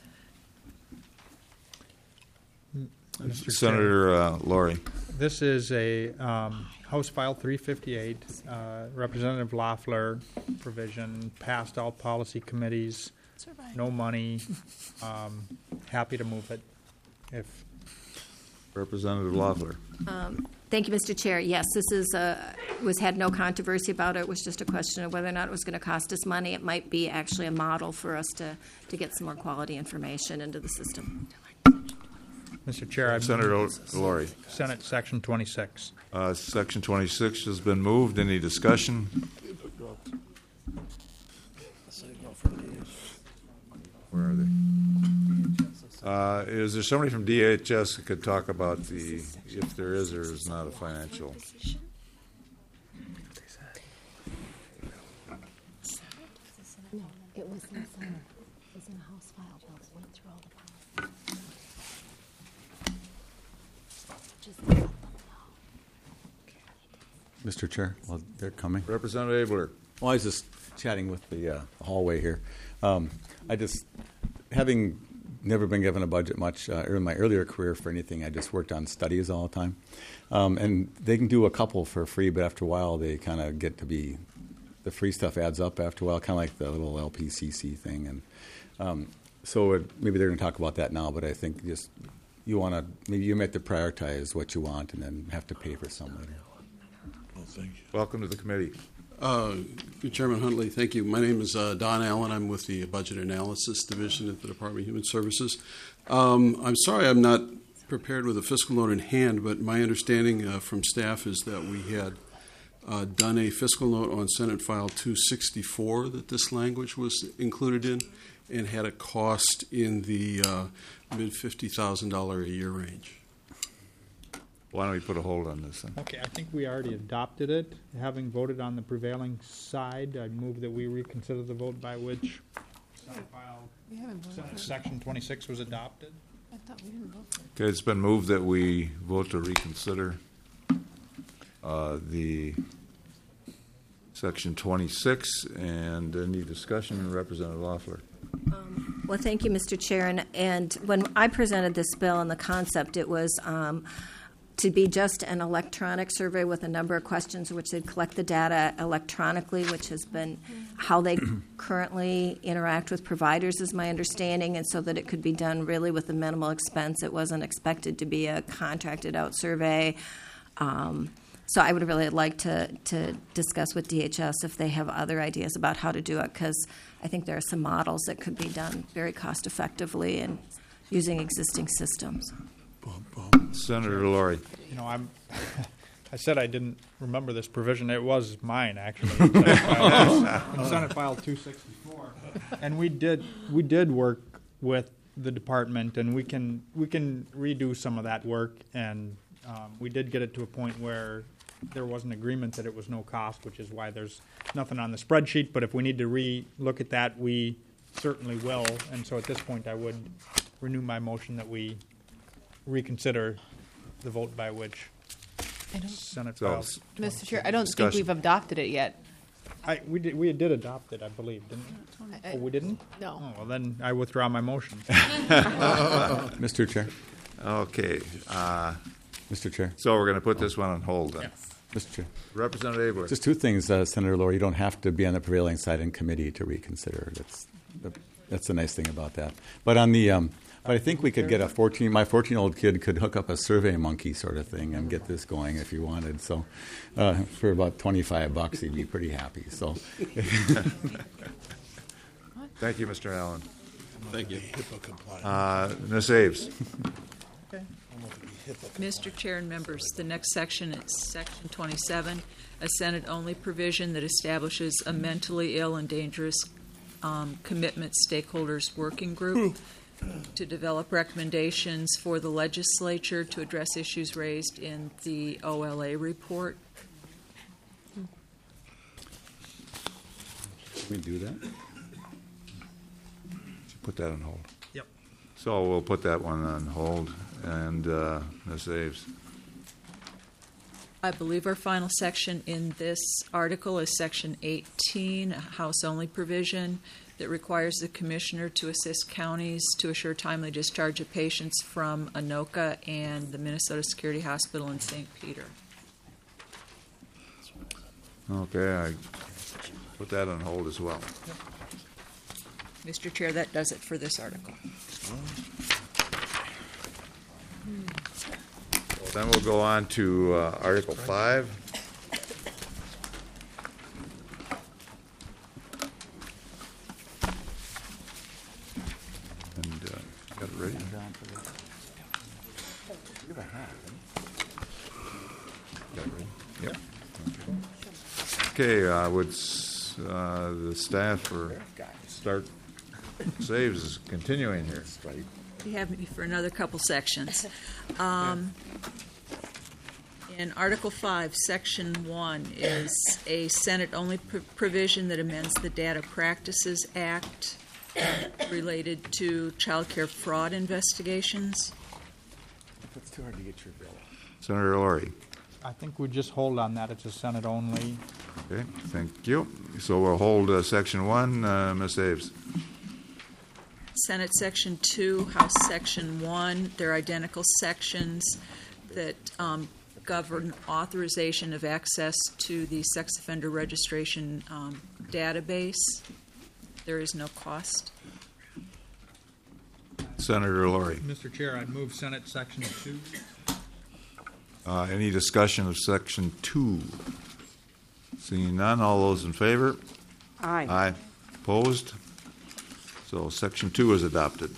Speaker 5: Mister Chair.
Speaker 1: Senator uh, Laurie.
Speaker 5: This is a um, House File three fifty-eight, uh, Representative Loeffler provision, passed all policy committees, no money. Um, happy to move it. If
Speaker 1: Representative Loeffler.
Speaker 4: Thank you, Mister Chair. Yes, this is a, was had no controversy about it. It was just a question of whether or not it was going to cost us money. It might be actually a model for us to, to get some more quality information into the system.
Speaker 5: Mister Chair, I
Speaker 1: Senator O- Laurie.
Speaker 5: Senate Section twenty-six.
Speaker 1: Uh, Section twenty-six has been moved. Any discussion? Where are they? Uh, is there somebody from D H S that could talk about the, if there is or is not a financial?
Speaker 3: No, it was in Senate. It was in a House file bill that went through all the policy. Just let them know.
Speaker 2: Mister Chair, well, they're coming.
Speaker 1: Representative Abler.
Speaker 2: Well, I was just chatting with the uh, hallway here. Um, I just, having never been given a budget much uh, in my earlier career for anything, I just worked on studies all the time. Um, and they can do a couple for free, but after a while they kind of get to be, the free stuff adds up after a while, kind of like the little L P C C thing. And um, so it, maybe they're going to talk about that now, but I think just you want to, maybe you might have to prioritize what you want and then have to pay for some later.
Speaker 8: Well, thank you.
Speaker 1: Welcome to the committee.
Speaker 10: Uh, good Chairman Huntley, thank you. My name is uh, Don Allen. I'm with the Budget Analysis Division at the Department of Human Services. Um, I'm sorry I'm not prepared with a fiscal note in hand, but my understanding uh, from staff is that we had uh, done a fiscal note on Senate File two sixty-four that this language was included in and had a cost in the uh, mid fifty thousand dollars a year range.
Speaker 1: Why don't we put a hold on this then?
Speaker 5: Okay, I think we already adopted it. Having voted on the prevailing side, I move that we reconsider the vote by which Senate File Senate Section twenty-six was adopted.
Speaker 3: I thought we didn't vote for it.
Speaker 1: Okay, it's been moved that we vote to reconsider uh, the Section twenty-six, and any discussion, Representative Loeffler.
Speaker 4: Well, thank you, Mister Chair. And, and when I presented this bill and the concept, it was um, to be just an electronic survey with a number of questions, which they'd collect the data electronically, which has been how they currently interact with providers, is my understanding, and so that it could be done really with a minimal expense. It wasn't expected to be a contracted out survey. Um, So I would really like to, to discuss with D H S if they have other ideas about how to do it, because I think there are some models that could be done very cost effectively and using existing systems.
Speaker 1: Senator Laurie.
Speaker 5: You know, I'm. I said I didn't remember this provision. It was mine, actually. In Senate File two sixty-four, and we did we did work with the department, and we can we can redo some of that work, and um, we did get it to a point where there was an agreement that it was no cost, which is why there's nothing on the spreadsheet. But if we need to re-look at that, we certainly will. And so at this point, I would renew my motion that we reconsider the vote by which
Speaker 11: I don't,
Speaker 5: Senate
Speaker 1: So,
Speaker 5: files.
Speaker 11: Mister Chair, I don't
Speaker 1: Discussion.
Speaker 11: think we've adopted it yet.
Speaker 5: I, we did we did adopt it, I believe, didn't we?
Speaker 11: I-
Speaker 5: Oh, we didn't?
Speaker 11: No.
Speaker 5: Oh, well, then I withdraw my motion.
Speaker 2: Mister Chair,
Speaker 1: Okay, uh,
Speaker 2: Mister Chair,
Speaker 1: so we're going to put this one on hold then.
Speaker 2: Mister Chair.
Speaker 1: Representative Abler.
Speaker 2: Just two things, uh, Senator Laurie. You don't have to be on the prevailing side in committee to reconsider. That's the, that's the nice thing about that. But on the, um, but I think we could get a fourteen. My fourteen-year-old kid could hook up a Survey Monkey sort of thing and get this going if he wanted. So, uh, for about twenty-five bucks, he'd be pretty happy. So,
Speaker 1: Thank you, Mister Allen.
Speaker 10: Thank you.
Speaker 8: HIPAA compliant.
Speaker 1: Uh, Miz Aves.
Speaker 7: Mister Chair and members, the next section is Section twenty-seven, a Senate-only provision that establishes a mentally ill and dangerous um, commitment stakeholders working group to develop recommendations for the legislature to address issues raised in the O L A report.
Speaker 2: can we do that?
Speaker 1: Put that on hold.
Speaker 5: Yep.
Speaker 1: So we'll put that one on hold. And uh, Miz Aves.
Speaker 7: I believe our final section in this article is Section eighteen, a House-only provision that requires the Commissioner to assist counties to assure timely discharge of patients from Anoka and the Minnesota Security Hospital in Saint Peter.
Speaker 1: Okay, I put that on hold as well.
Speaker 7: Mister Chair, that does it for this article.
Speaker 1: Then we'll go on to uh, Article five. And uh, got it ready? Got it ready? Yep. Okay, uh, would s- uh, the staff or start saves is continuing here.
Speaker 7: You have me for another couple sections. Um, in Article five, Section one is a Senate-only pr- provision that amends the Data Practices Act related to child care fraud investigations.
Speaker 2: It's too hard to get your bill.
Speaker 1: Senator Laurie.
Speaker 5: I think we just hold on that. It's a Senate only.
Speaker 1: Okay, thank you. So we'll hold uh, Section one. Uh, Miz Aves.
Speaker 7: Senate Section two, House Section one, they're identical sections that um, govern authorization of access to the sex offender registration um, database. There is no cost.
Speaker 1: Senator Laurie.
Speaker 5: Mister Chair, I'd move Senate Section two.
Speaker 1: Uh, any discussion of Section two? Seeing none, all those in favor?
Speaker 6: Aye.
Speaker 1: Aye. Opposed? So Section two is adopted.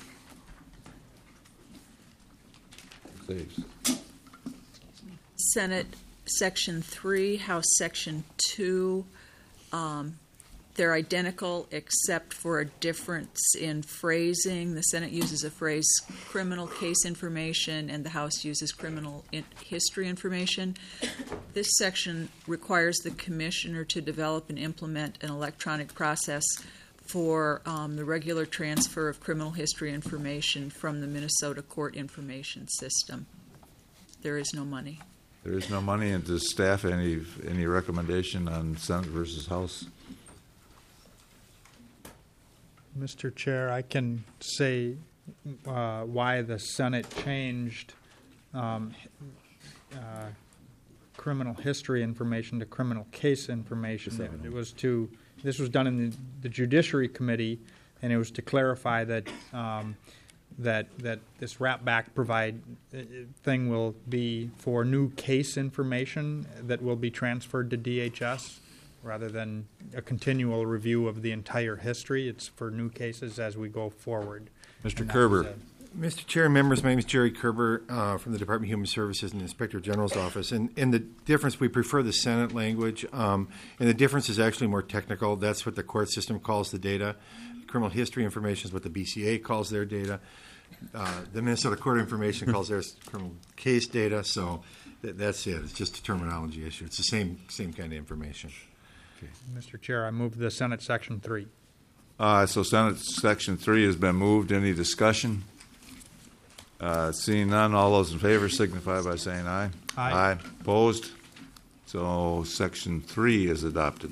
Speaker 1: Saves.
Speaker 7: Senate Section three, House Section two, um, they're identical except for a difference in phrasing. The Senate uses a phrase criminal case information and the House uses criminal in- history information. This section requires the Commissioner to develop and implement an electronic process for um, the regular transfer of criminal history information from the Minnesota Court Information System. There is no money.
Speaker 1: There is no money, and does staff any any recommendation on Senate versus House?
Speaker 5: Mister Chair, I can say uh, why the Senate changed um, uh, criminal history information to criminal case information. It, it was to this was done in the, the Judiciary Committee, and it was to clarify that um, that that this wrap back provide uh, thing will be for new case information that will be transferred to D H S rather than a continual review of the entire history. It's for new cases as we go forward.
Speaker 1: Mister
Speaker 5: And that
Speaker 1: Kerber.
Speaker 5: was a-
Speaker 12: Mister Chair and members, my name is Jerry Kerber uh, from the Department of Human Services and the Inspector General's Office. And, and the difference, we prefer the Senate language, um, and the difference is actually more technical. That's what the court system calls the data. Criminal history information is what the B C A calls their data. Uh, the Minnesota Court of Information calls theirs criminal case data. So th- that's it. It's just a terminology issue. It's the same same kind of information.
Speaker 5: Mister Chair, I move the Senate Section three.
Speaker 1: Uh, so Senate Section three has been moved. Any discussion? Uh, seeing none, all those in favor signify by saying aye.
Speaker 5: Aye.
Speaker 1: Opposed? So Section three is adopted.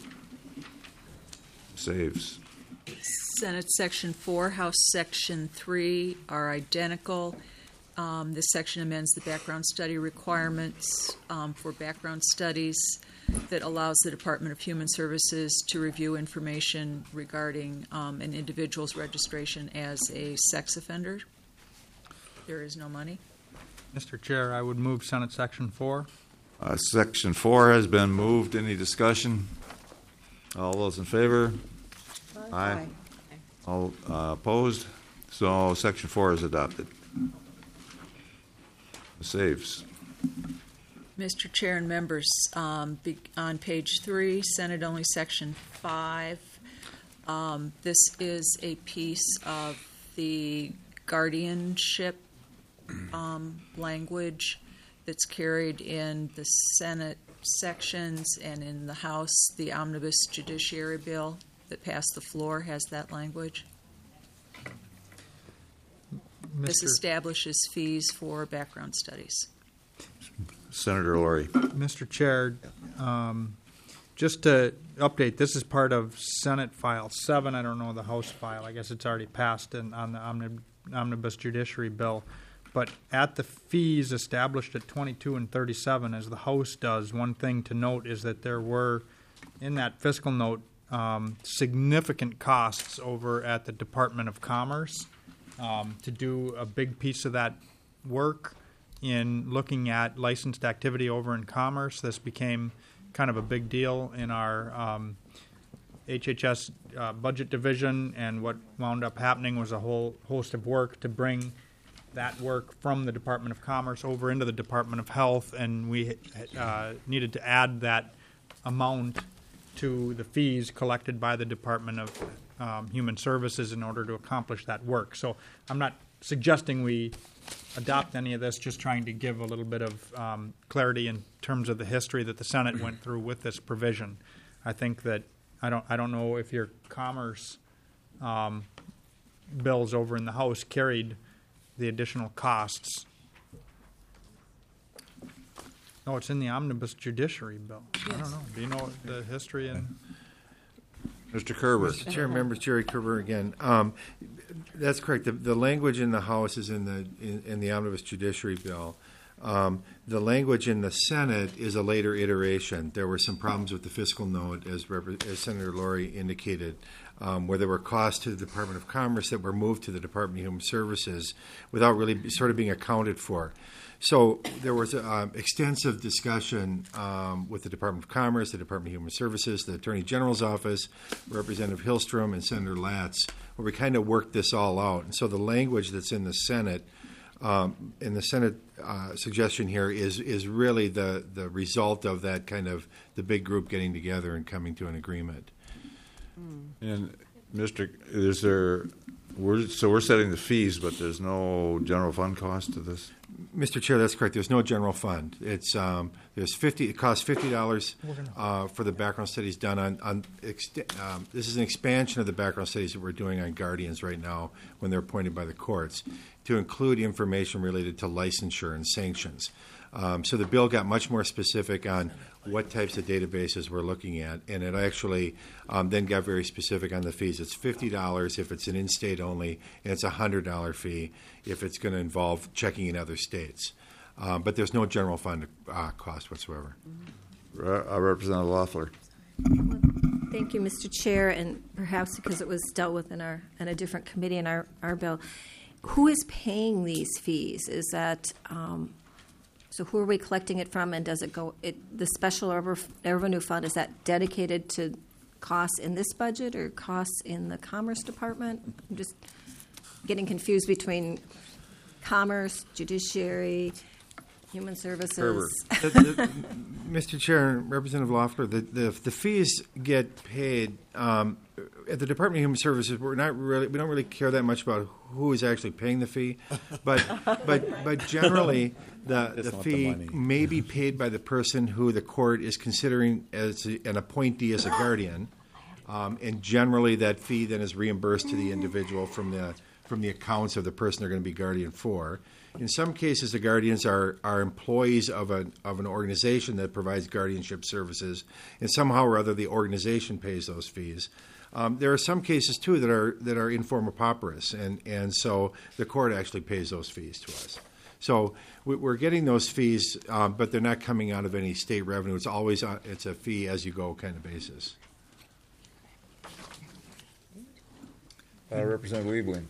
Speaker 1: Saves.
Speaker 7: Senate Section four, House Section three are identical. Um, This section amends the background study requirements um, for background studies that allows the Department of Human Services to review information regarding um, an individual's registration as a sex offender. There is no money.
Speaker 5: Mister Chair, I would move Senate Section four.
Speaker 1: Uh, Section four has been moved. Any discussion? All those in favor? Aye. All uh, opposed? So Section four is adopted. Saves.
Speaker 7: Mister Chair and members, um, be- on page three, Senate only Section five, um, this is a piece of the guardianship um, language that's carried in the Senate sections and in the House. The omnibus judiciary bill that passed the floor has that language. This
Speaker 5: Mister
Speaker 7: establishes fees for background studies.
Speaker 1: Senator Laurie.
Speaker 5: Mister Chair, um, just to update, this is part of Senate File seven. I don't know the House file. I guess it's already passed in, on the omnib- Omnibus Judiciary Bill. But at the fees established at twenty-two and thirty-seven, as the House does, one thing to note is that there were, in that fiscal note, um, significant costs over at the Department of Commerce um, to do a big piece of that work. In looking at licensed activity over in commerce, this became kind of a big deal in our um, H H S uh, budget division, and what wound up happening was a whole host of work to bring that work from the Department of Commerce over into the Department of Health, and we uh, needed to add that amount to the fees collected by the Department of um, Human Services in order to accomplish that work. So I'm not suggesting we adopt any of this, just trying to give a little bit of um, clarity in terms of the history that the Senate went through with this provision. I think that I don't I don't know if your commerce um, bills over in the House carried the additional costs. No, it's in the Omnibus Judiciary Bill. I don't know. Do you know the history and?
Speaker 1: Mister Kerber.
Speaker 12: Mister Chair, members, Jerry Kerber again. Um, that's correct. The, the language in the House is in the in, in the Omnibus Judiciary Bill. Um, the language in the Senate is a later iteration. There were some problems with the fiscal note, as, Rep- as Senator Laurie indicated, um, where there were costs to the Department of Commerce that were moved to the Department of Human Services without really sort of being accounted for. So there was uh, extensive discussion um, with the Department of Commerce, the Department of Human Services, the Attorney General's office, Representative Hillstrom, and Senator Latz, where we kind of worked this all out. And so the language that's in the Senate, um, in the Senate uh, suggestion here, is is really the the result of that kind of the big group getting together and coming to an agreement.
Speaker 1: And Mister Is there? We're, so we're setting the fees, but there's no general fund cost to this.
Speaker 12: Mister Chair, that's correct. There's no general fund. It's um, there's fifty. It costs fifty dollars uh, for the background studies done on. on ext- um, this is an expansion of the background studies that we're doing on guardians right now when they're appointed by the courts, to include information related to licensure and sanctions. Um, so the bill got much more specific on what types of databases we're looking at, and it actually um, then got very specific on the fees. It's fifty dollars if it's an in-state only, and it's a one hundred dollars fee if it's going to involve checking in other states. Um, but there's no general fund uh, cost whatsoever.
Speaker 1: Re- uh, Representative Loeffler.
Speaker 4: Thank you, Mister Chair, and perhaps because it was dealt with in our in a different committee in our, our bill. who is paying these fees? Is that, um, so who are we collecting it from, and does it go, it, the special rev- revenue fund, is that dedicated to costs in this budget or costs in the Commerce Department? I'm just getting confused between Commerce, Judiciary, Human Services.
Speaker 12: The- the- Mister Chair and Representative Loeffler, the, the, the fees get paid um, at the Department of Human Services. We're not really, we don't really care that much about who is actually paying the fee, but but but generally the
Speaker 2: Just
Speaker 12: the
Speaker 2: want the
Speaker 12: fee
Speaker 2: money.
Speaker 12: may be paid by the person who the court is considering as a- an appointee as a guardian, um, and generally that fee then is reimbursed to the individual from the from the accounts of the person they're going to be guardian for. In some cases, the guardians are, are employees of, a, of an organization that provides guardianship services, and somehow or other the organization pays those fees. Um, there are some cases, too, that are that are informa pauperis, and, and so the court actually pays those fees to us. So we- we're getting those fees, um, but they're not coming out of any state revenue. It's always a, it's a fee as you go kind of basis.
Speaker 1: Uh, Representative Liebling.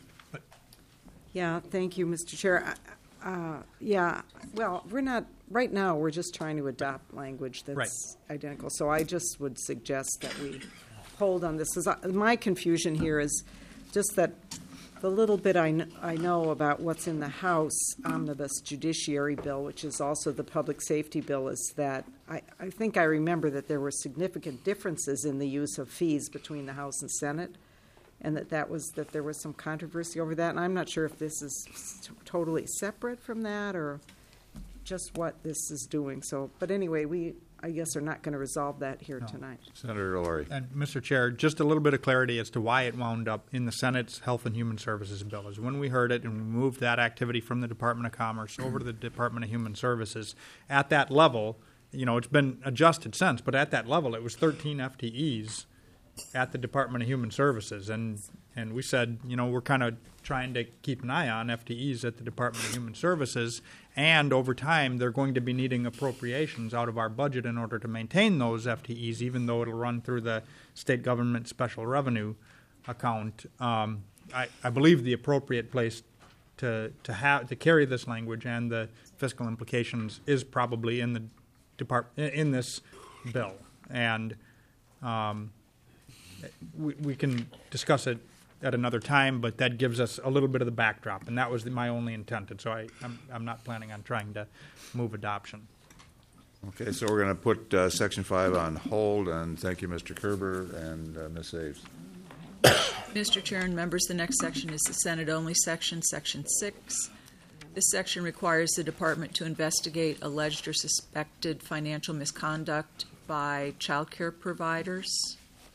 Speaker 6: Yeah, thank you, Mister Chair. Uh, yeah, well, we're not, right now, we're just trying to adopt language that's identical. So I just would suggest that we hold on this. 'Cause I- My confusion here is just that the little bit I, kn- I know about what's in the House Omnibus Judiciary Bill, which is also the Public Safety Bill, is that I, I think I remember that there were significant differences in the use of fees between the House and Senate, and that that was that there was some controversy over that. And I'm not sure if this is t- totally separate from that or just what this is doing. So, but anyway, we I guess are not going to resolve that here
Speaker 5: No.
Speaker 6: tonight.
Speaker 1: Senator Laurie.
Speaker 5: And Mister Chair, just a little bit of clarity as to why it wound up in the Senate's Health and Human Services bill is when we heard it and we moved that activity from the Department of Commerce over to the Department of Human Services. At that level, you know, it's been adjusted since, but at that level, it was thirteen F T Es at the Department of Human Services, and and we said, you know, we're kind of trying to keep an eye on F T Es at the Department of Human Services, and over time they're going to be needing appropriations out of our budget in order to maintain those F T Es, even though it'll run through the state government special revenue account. Um, I, I believe the appropriate place to to have to carry this language and the fiscal implications is probably in the depart in this bill, and um, we, we can discuss it at another time, but that gives us a little bit of the backdrop, and that was the, my only intent. And so I, I'm, I'm not planning on trying to move adoption.
Speaker 1: Okay, so we're going to put uh, Section five on hold, and thank you, Mister Kerber and uh, Miz Aves.
Speaker 7: Mister Chair and members, the next section is the Senate-only section, Section six. This section requires the department to investigate alleged or suspected financial misconduct by child care providers.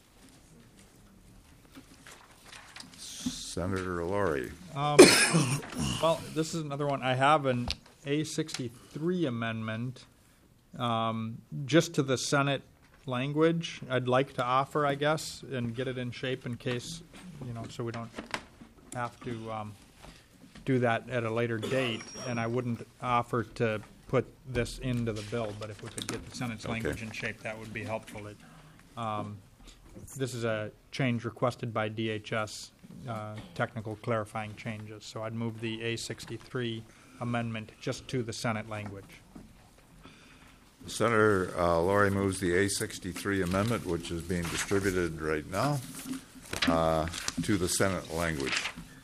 Speaker 1: Senator Laurie.
Speaker 5: Um, well, this is another one. I have an A sixty-three amendment um, just to the Senate language I'd like to offer, I guess, and get it in shape in case, you know, so we don't have to um, do that at a later date. And I wouldn't offer to put this into the bill, but if we could get the Senate's
Speaker 1: Okay.
Speaker 5: language in shape, that would be helpful. It, um, this is a change requested by D H S, uh, technical clarifying changes. So I'd move the A sixty-three amendment just to the Senate language.
Speaker 1: Senator uh, Laurie moves the A sixty-three amendment, which is being distributed right now, uh, to the Senate language.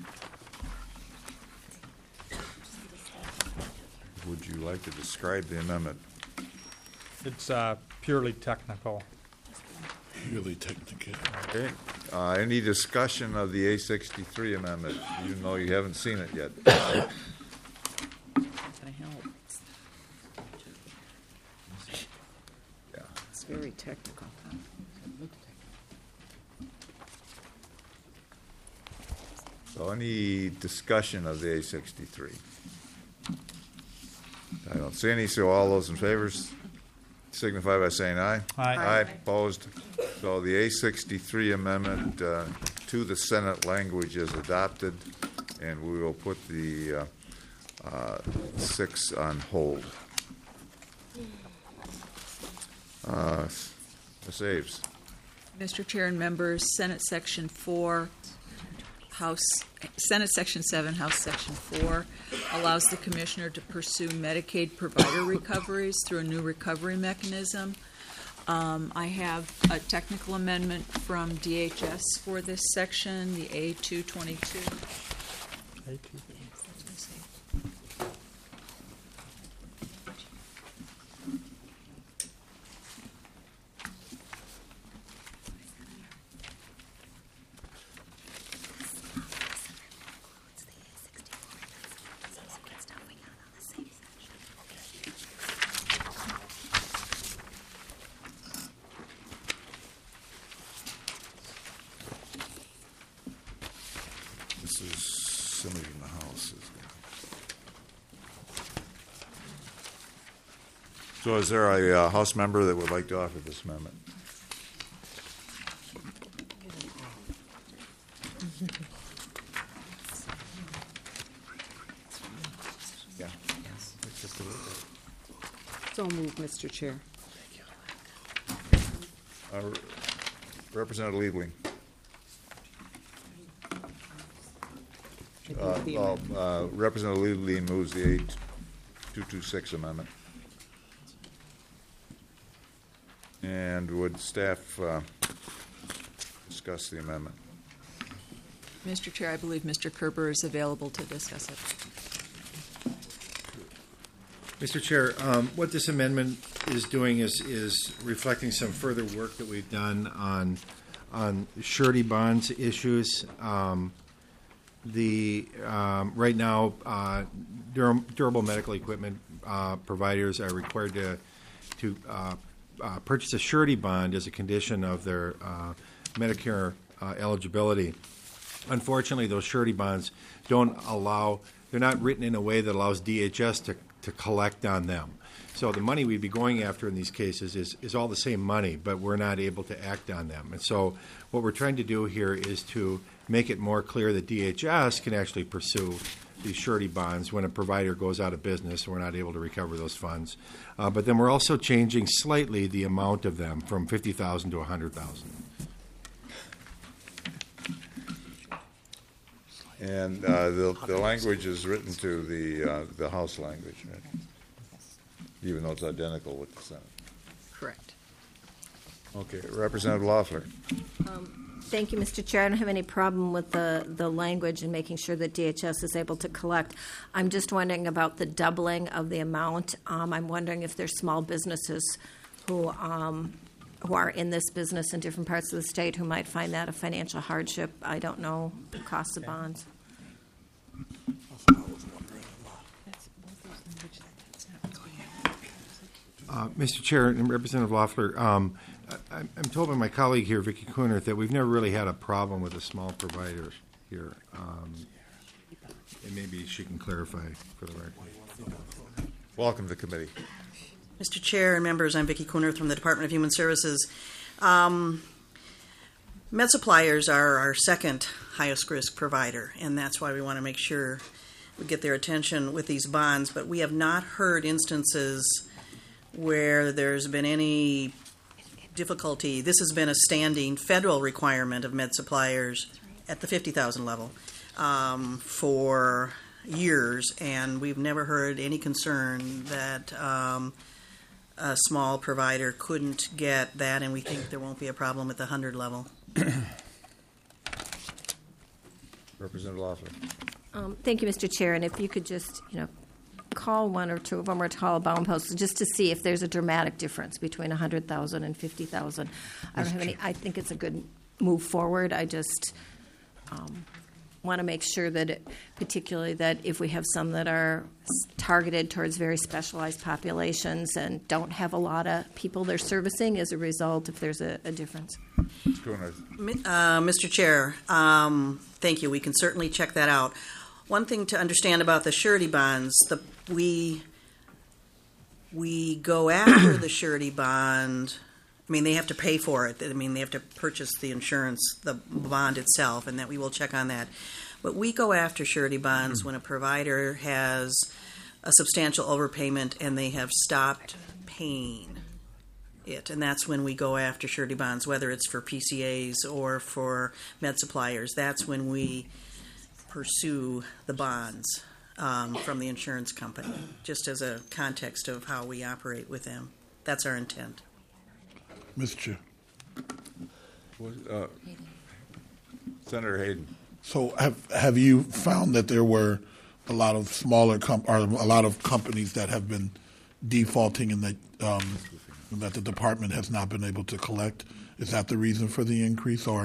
Speaker 1: Would you like to describe the amendment?
Speaker 5: It's uh, purely technical.
Speaker 8: Really technical.
Speaker 1: Okay. Uh, any discussion of the A sixty-three amendment, even though you haven't seen it yet? Yeah.
Speaker 6: It's very technical.
Speaker 1: So any discussion of the A sixty-three? I don't see any, so all those in favor signify by saying aye.
Speaker 5: Aye.
Speaker 1: Aye, opposed. So the A sixty-three amendment uh, to the Senate language is adopted, and we will put the uh, uh, six on hold. Uh, Miz Aves.
Speaker 7: Mister Chair and members, Senate Section four, House, Senate Section seven, House Section four allows the commissioner to pursue Medicaid provider recoveries through a new recovery mechanism. Um, I have a technical amendment from D H S for this section, the A two twenty-two.
Speaker 1: This is somebody in the House. So is there a uh, House member that would like to offer this amendment? Yeah.
Speaker 6: So moved, Mister Chair.
Speaker 1: Uh, Representative Liebling. Uh,
Speaker 6: The
Speaker 1: well,
Speaker 6: amendment.
Speaker 1: uh, Representative Liebling moves the eight two two six amendment. And would staff uh, discuss the amendment?
Speaker 7: Mister Chair, I believe Mister Kerber is available to discuss it.
Speaker 12: Mister Chair, um, what this amendment is doing is, is reflecting some further work that we've done on, on surety bonds issues. Um, the, um, right now, uh, dur- durable medical equipment uh, providers are required to, to uh, uh, purchase a surety bond as a condition of their uh, Medicare uh, eligibility. Unfortunately, those surety bonds don't allow, they're not written in a way that allows D H S to, to collect on them. So the money we'd be going after in these cases is, is all the same money, but we're not able to act on them. And so what we're trying to do here is to make it more clear that D H S can actually pursue these surety bonds when a provider goes out of business and we're not able to recover those funds. Uh, but then we're also changing slightly the amount of them from fifty thousand dollars to one hundred thousand dollars.
Speaker 1: And uh, the, the language is written to the, uh, the House language, right? Even though it's identical with the Senate.
Speaker 7: Correct.
Speaker 1: Okay, Representative Loeffler.
Speaker 4: Thank you, Mister Chair. I don't have any problem with the, the language and making sure that D H S is able to collect. I'm just wondering about the doubling of the amount. Um, I'm wondering if there's small businesses who um, who are in this business in different parts of the state who might find that a financial hardship. I don't know the cost of bonds.
Speaker 12: Uh, Mister Chair and Representative Loeffler, um, I, I'm told by my colleague here, Vicki Kunert, that we've never really had a problem with the small providers here. Um, and maybe she can clarify for the record.
Speaker 1: Welcome to the committee.
Speaker 13: Mister Chair and members, I'm Vicki Kunert from the Department of Human Services. Um, med suppliers are our second highest risk provider, and that's why we want to make sure we get their attention with these bonds. But we have not heard instances where there's been any difficulty. This has been a standing federal requirement of med suppliers at the fifty thousand level um, for years, and we've never heard any concern that um, a small provider couldn't get that, and we think there won't be a problem at the one hundred level.
Speaker 1: Representative Loeffler.
Speaker 4: Um, thank you, Mister Chair. And if you could just, you know, call one or two of them or call a bound post just to see if there's a dramatic difference between one hundred thousand and fifty thousand. I don't have any. I think it's a good move forward. I just um, want to make sure that, it, particularly that if we have some that are targeted towards very specialized populations and don't have a lot of people they're servicing as a result, if there's a, a difference.
Speaker 13: Uh, Mister Chair, um, thank you. We can certainly check that out. One thing to understand about the surety bonds, the, we we go after the surety bond. I mean, they have to pay for it. I mean, they have to purchase the insurance, the bond itself, and that we will check on that. But we go after surety bonds when a provider has a substantial overpayment and they have stopped paying it, and that's when we go after surety bonds, whether it's for P C As or for med suppliers. That's when we pursue the bonds um, from the insurance company, just as a context of how we operate with them. That's our intent.
Speaker 8: Mister Chair.
Speaker 1: Uh, Senator Hayden.
Speaker 8: So have have you found that there were a lot of smaller com- or a lot of companies that have been defaulting and that um, that the department has not been able to collect? Is that the reason for the increase, or?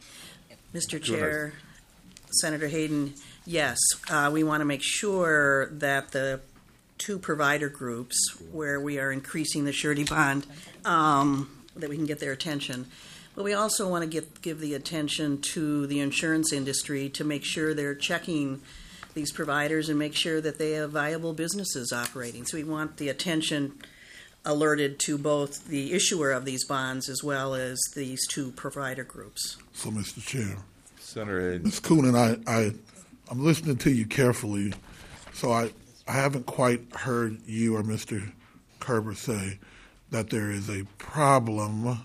Speaker 13: Mister Chair, Senator Hayden, yes, uh, we want to make sure that the two provider groups where we are increasing the surety bond, um, that we can get their attention. But we also want to get, give the attention to the insurance industry to make sure they're checking these providers and make sure that they have viable businesses operating. So we want the attention alerted to both the issuer of these bonds as well as these two provider groups.
Speaker 8: So, Mister Chair.
Speaker 1: Senator Hayden.
Speaker 8: Miz Coonan, I, I, I'm listening to you carefully, so I, I haven't quite heard you or Mister Kerber say that there is a problem.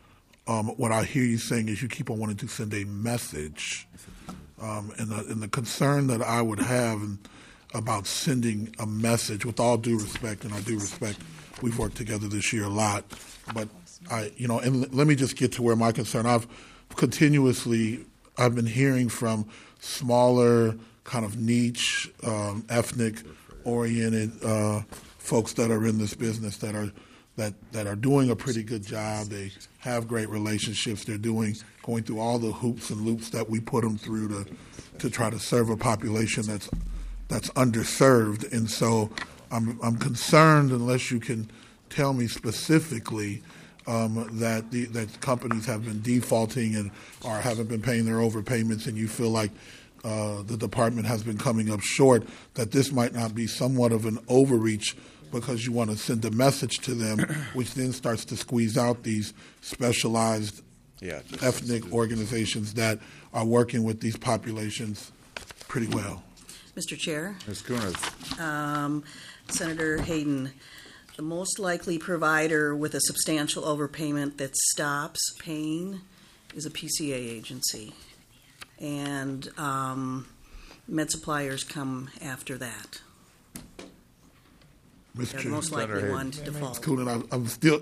Speaker 8: Um, what I hear you saying is you keep on wanting to send a message. Um, and, the, and the concern that I would have in, about sending a message, with all due respect, and I do respect, we've worked together this year a lot, but I, you know, and l- let me just get to where my concern. I've continuously, I've been hearing from smaller, kind of niche, um, ethnic-oriented uh, folks that are in this business that are that that are doing a pretty good job. They have great relationships. They're doing going through all the hoops and loops that we put them through to to try to serve a population that's that's underserved. And so I'm I'm concerned, unless you can tell me specifically um, that the that companies have been defaulting and or haven't been paying their overpayments, and you feel like uh, the department has been coming up short, that this might not be somewhat of an overreach because you want to send a message to them, which then starts to squeeze out these specialized
Speaker 1: yeah,
Speaker 8: ethnic organizations that are working with these populations pretty well.
Speaker 13: Mister Chair.
Speaker 1: Miz Coonan.
Speaker 13: Um, Senator Hayden, the most likely provider with a substantial overpayment that stops paying is a P C A agency. And um, med suppliers come after that.
Speaker 8: Mister
Speaker 13: They're the most likely one to default.
Speaker 8: Coonan, I'm, I'm still.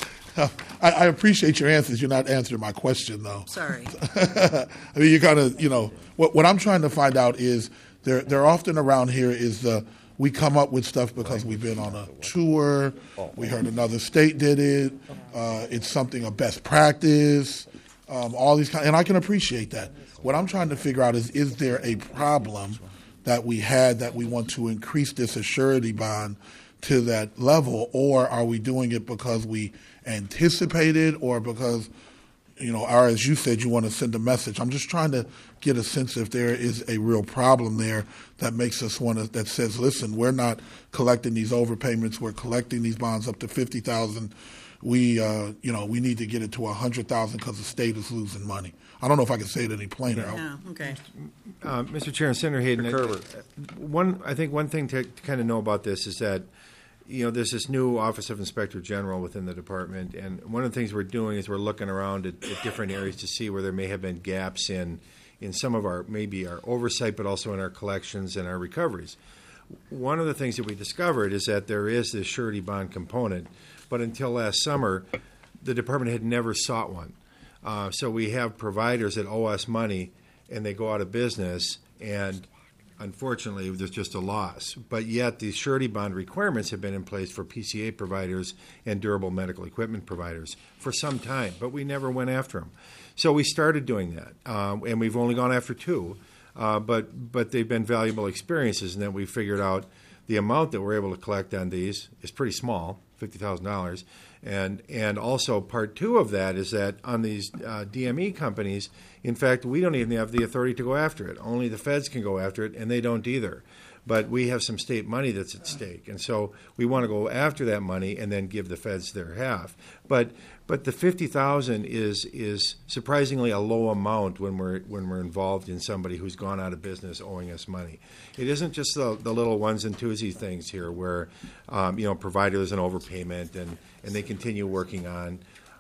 Speaker 8: I, I appreciate your answers. You're not answering my question, though.
Speaker 13: Sorry.
Speaker 8: I mean, you kind of, you know, what what I'm trying to find out is they're they're often around here is the we come up with stuff because we've been on a tour, we heard another state did it, uh, it's something of best practice, um, all these kind, and I can appreciate that. What I'm trying to figure out is is there a problem that we had that we want to increase this surety bond to that level, or are we doing it because we anticipated, or because, you know, or as you said, you want to send a message? I'm just trying to get a sense if there is a real problem there that makes us want to, that says, listen, we're not collecting these overpayments, we're collecting these bonds up to fifty thousand. We, uh, you know, we need to get it to one hundred thousand because the state is losing money. I don't know if I can say it any plainer.
Speaker 13: Yeah, okay.
Speaker 12: Uh, Mister Chair and Senator Hayden,
Speaker 1: Mister Kerber.
Speaker 12: one I think one thing to, to kind of know about this is that, you know, there's this new Office of Inspector General within the department, and one of the things we're doing is we're looking around at, at different areas to see where there may have been gaps in in some of our, maybe our oversight, but also in our collections and our recoveries. One of the things that we discovered is that there is this surety bond component, but until last summer, the department had never sought one. Uh, so we have providers that owe us money, and they go out of business, and unfortunately, there's just a loss. But yet, the surety bond requirements have been in place for P C A providers and durable medical equipment providers for some time, but we never went after them. So we started doing that, um, and we've only gone after two, uh, but but they've been valuable experiences, and then we figured out the amount that we're able to collect on these is pretty small, fifty thousand dollars. And and also part two of that is that on these uh, D M E companies, in fact, we don't even have the authority to go after it. Only the feds can go after it, and they don't either. But we have some state money that's at stake, and so we want to go after that money and then give the feds their half. But but the fifty thousand is is surprisingly a low amount when we're when we're involved in somebody who's gone out of business owing us money. It isn't just the, the little ones and twosy things here where um, you know providers an overpayment and, and they continue working on.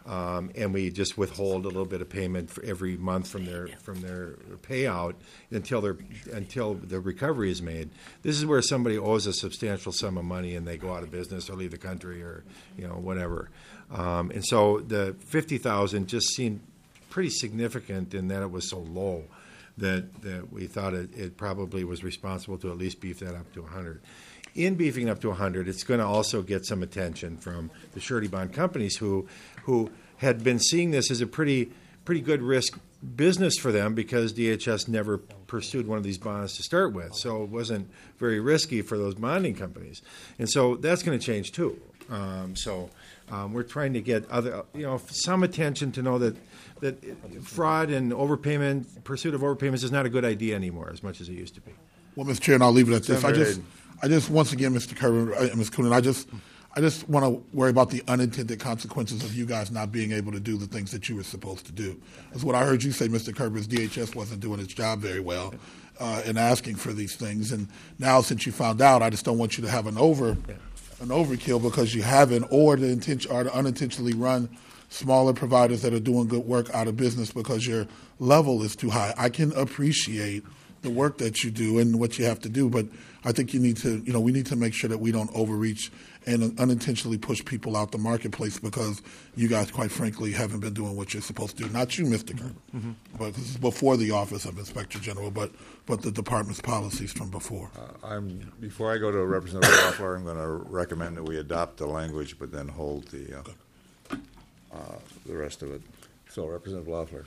Speaker 12: Um, and we just withhold a little bit of payment for every month from their from their payout until their until the recovery is made. This is where somebody owes a substantial sum of money and they go out of business or leave the country or you know whatever. Um, and so the fifty thousand just seemed pretty significant in that it was so low that that we thought it, it probably was responsible to at least beef that up to one hundred. In beefing up to one hundred, it's going to also get some attention from the surety bond companies who who had been seeing this as a pretty pretty good risk business for them because D H S never pursued one of these bonds to start with. So it wasn't very risky for those bonding companies. And so that's going to change too. Um, so um, we're trying to get other, you know, some attention to know that that fraud and overpayment, pursuit of overpayments is not a good idea anymore as much as it used to be.
Speaker 8: Well, Mister Chair, and I'll leave it at this. I
Speaker 1: Senator
Speaker 8: just,
Speaker 1: Hayden.
Speaker 8: I just once again, Mister Kerber, uh, Miz Coonan, I just, I just want to worry about the unintended consequences of you guys not being able to do the things that you were supposed to do. That's what I heard you say, Mister Kerber, is D H S wasn't doing its job very well uh, in asking for these things. And now, since you found out, I just don't want you to have an over, yeah. an overkill because you haven't, or to intention, or to unintentionally run smaller providers that are doing good work out of business because your level is too high. I can appreciate the work that you do and what you have to do, but I think you need to, you know, we need to make sure that we don't overreach and unintentionally push people out the marketplace because you guys, quite frankly, haven't been doing what you're supposed to do. Not you, Mister Kerber, mm-hmm. but this is before the Office of Inspector General, but but the department's policies from before.
Speaker 1: Uh, I'm before I go to Representative Loeffler, I'm going to recommend that we adopt the language, but then hold the uh, uh, the rest of it. So, Representative Loeffler.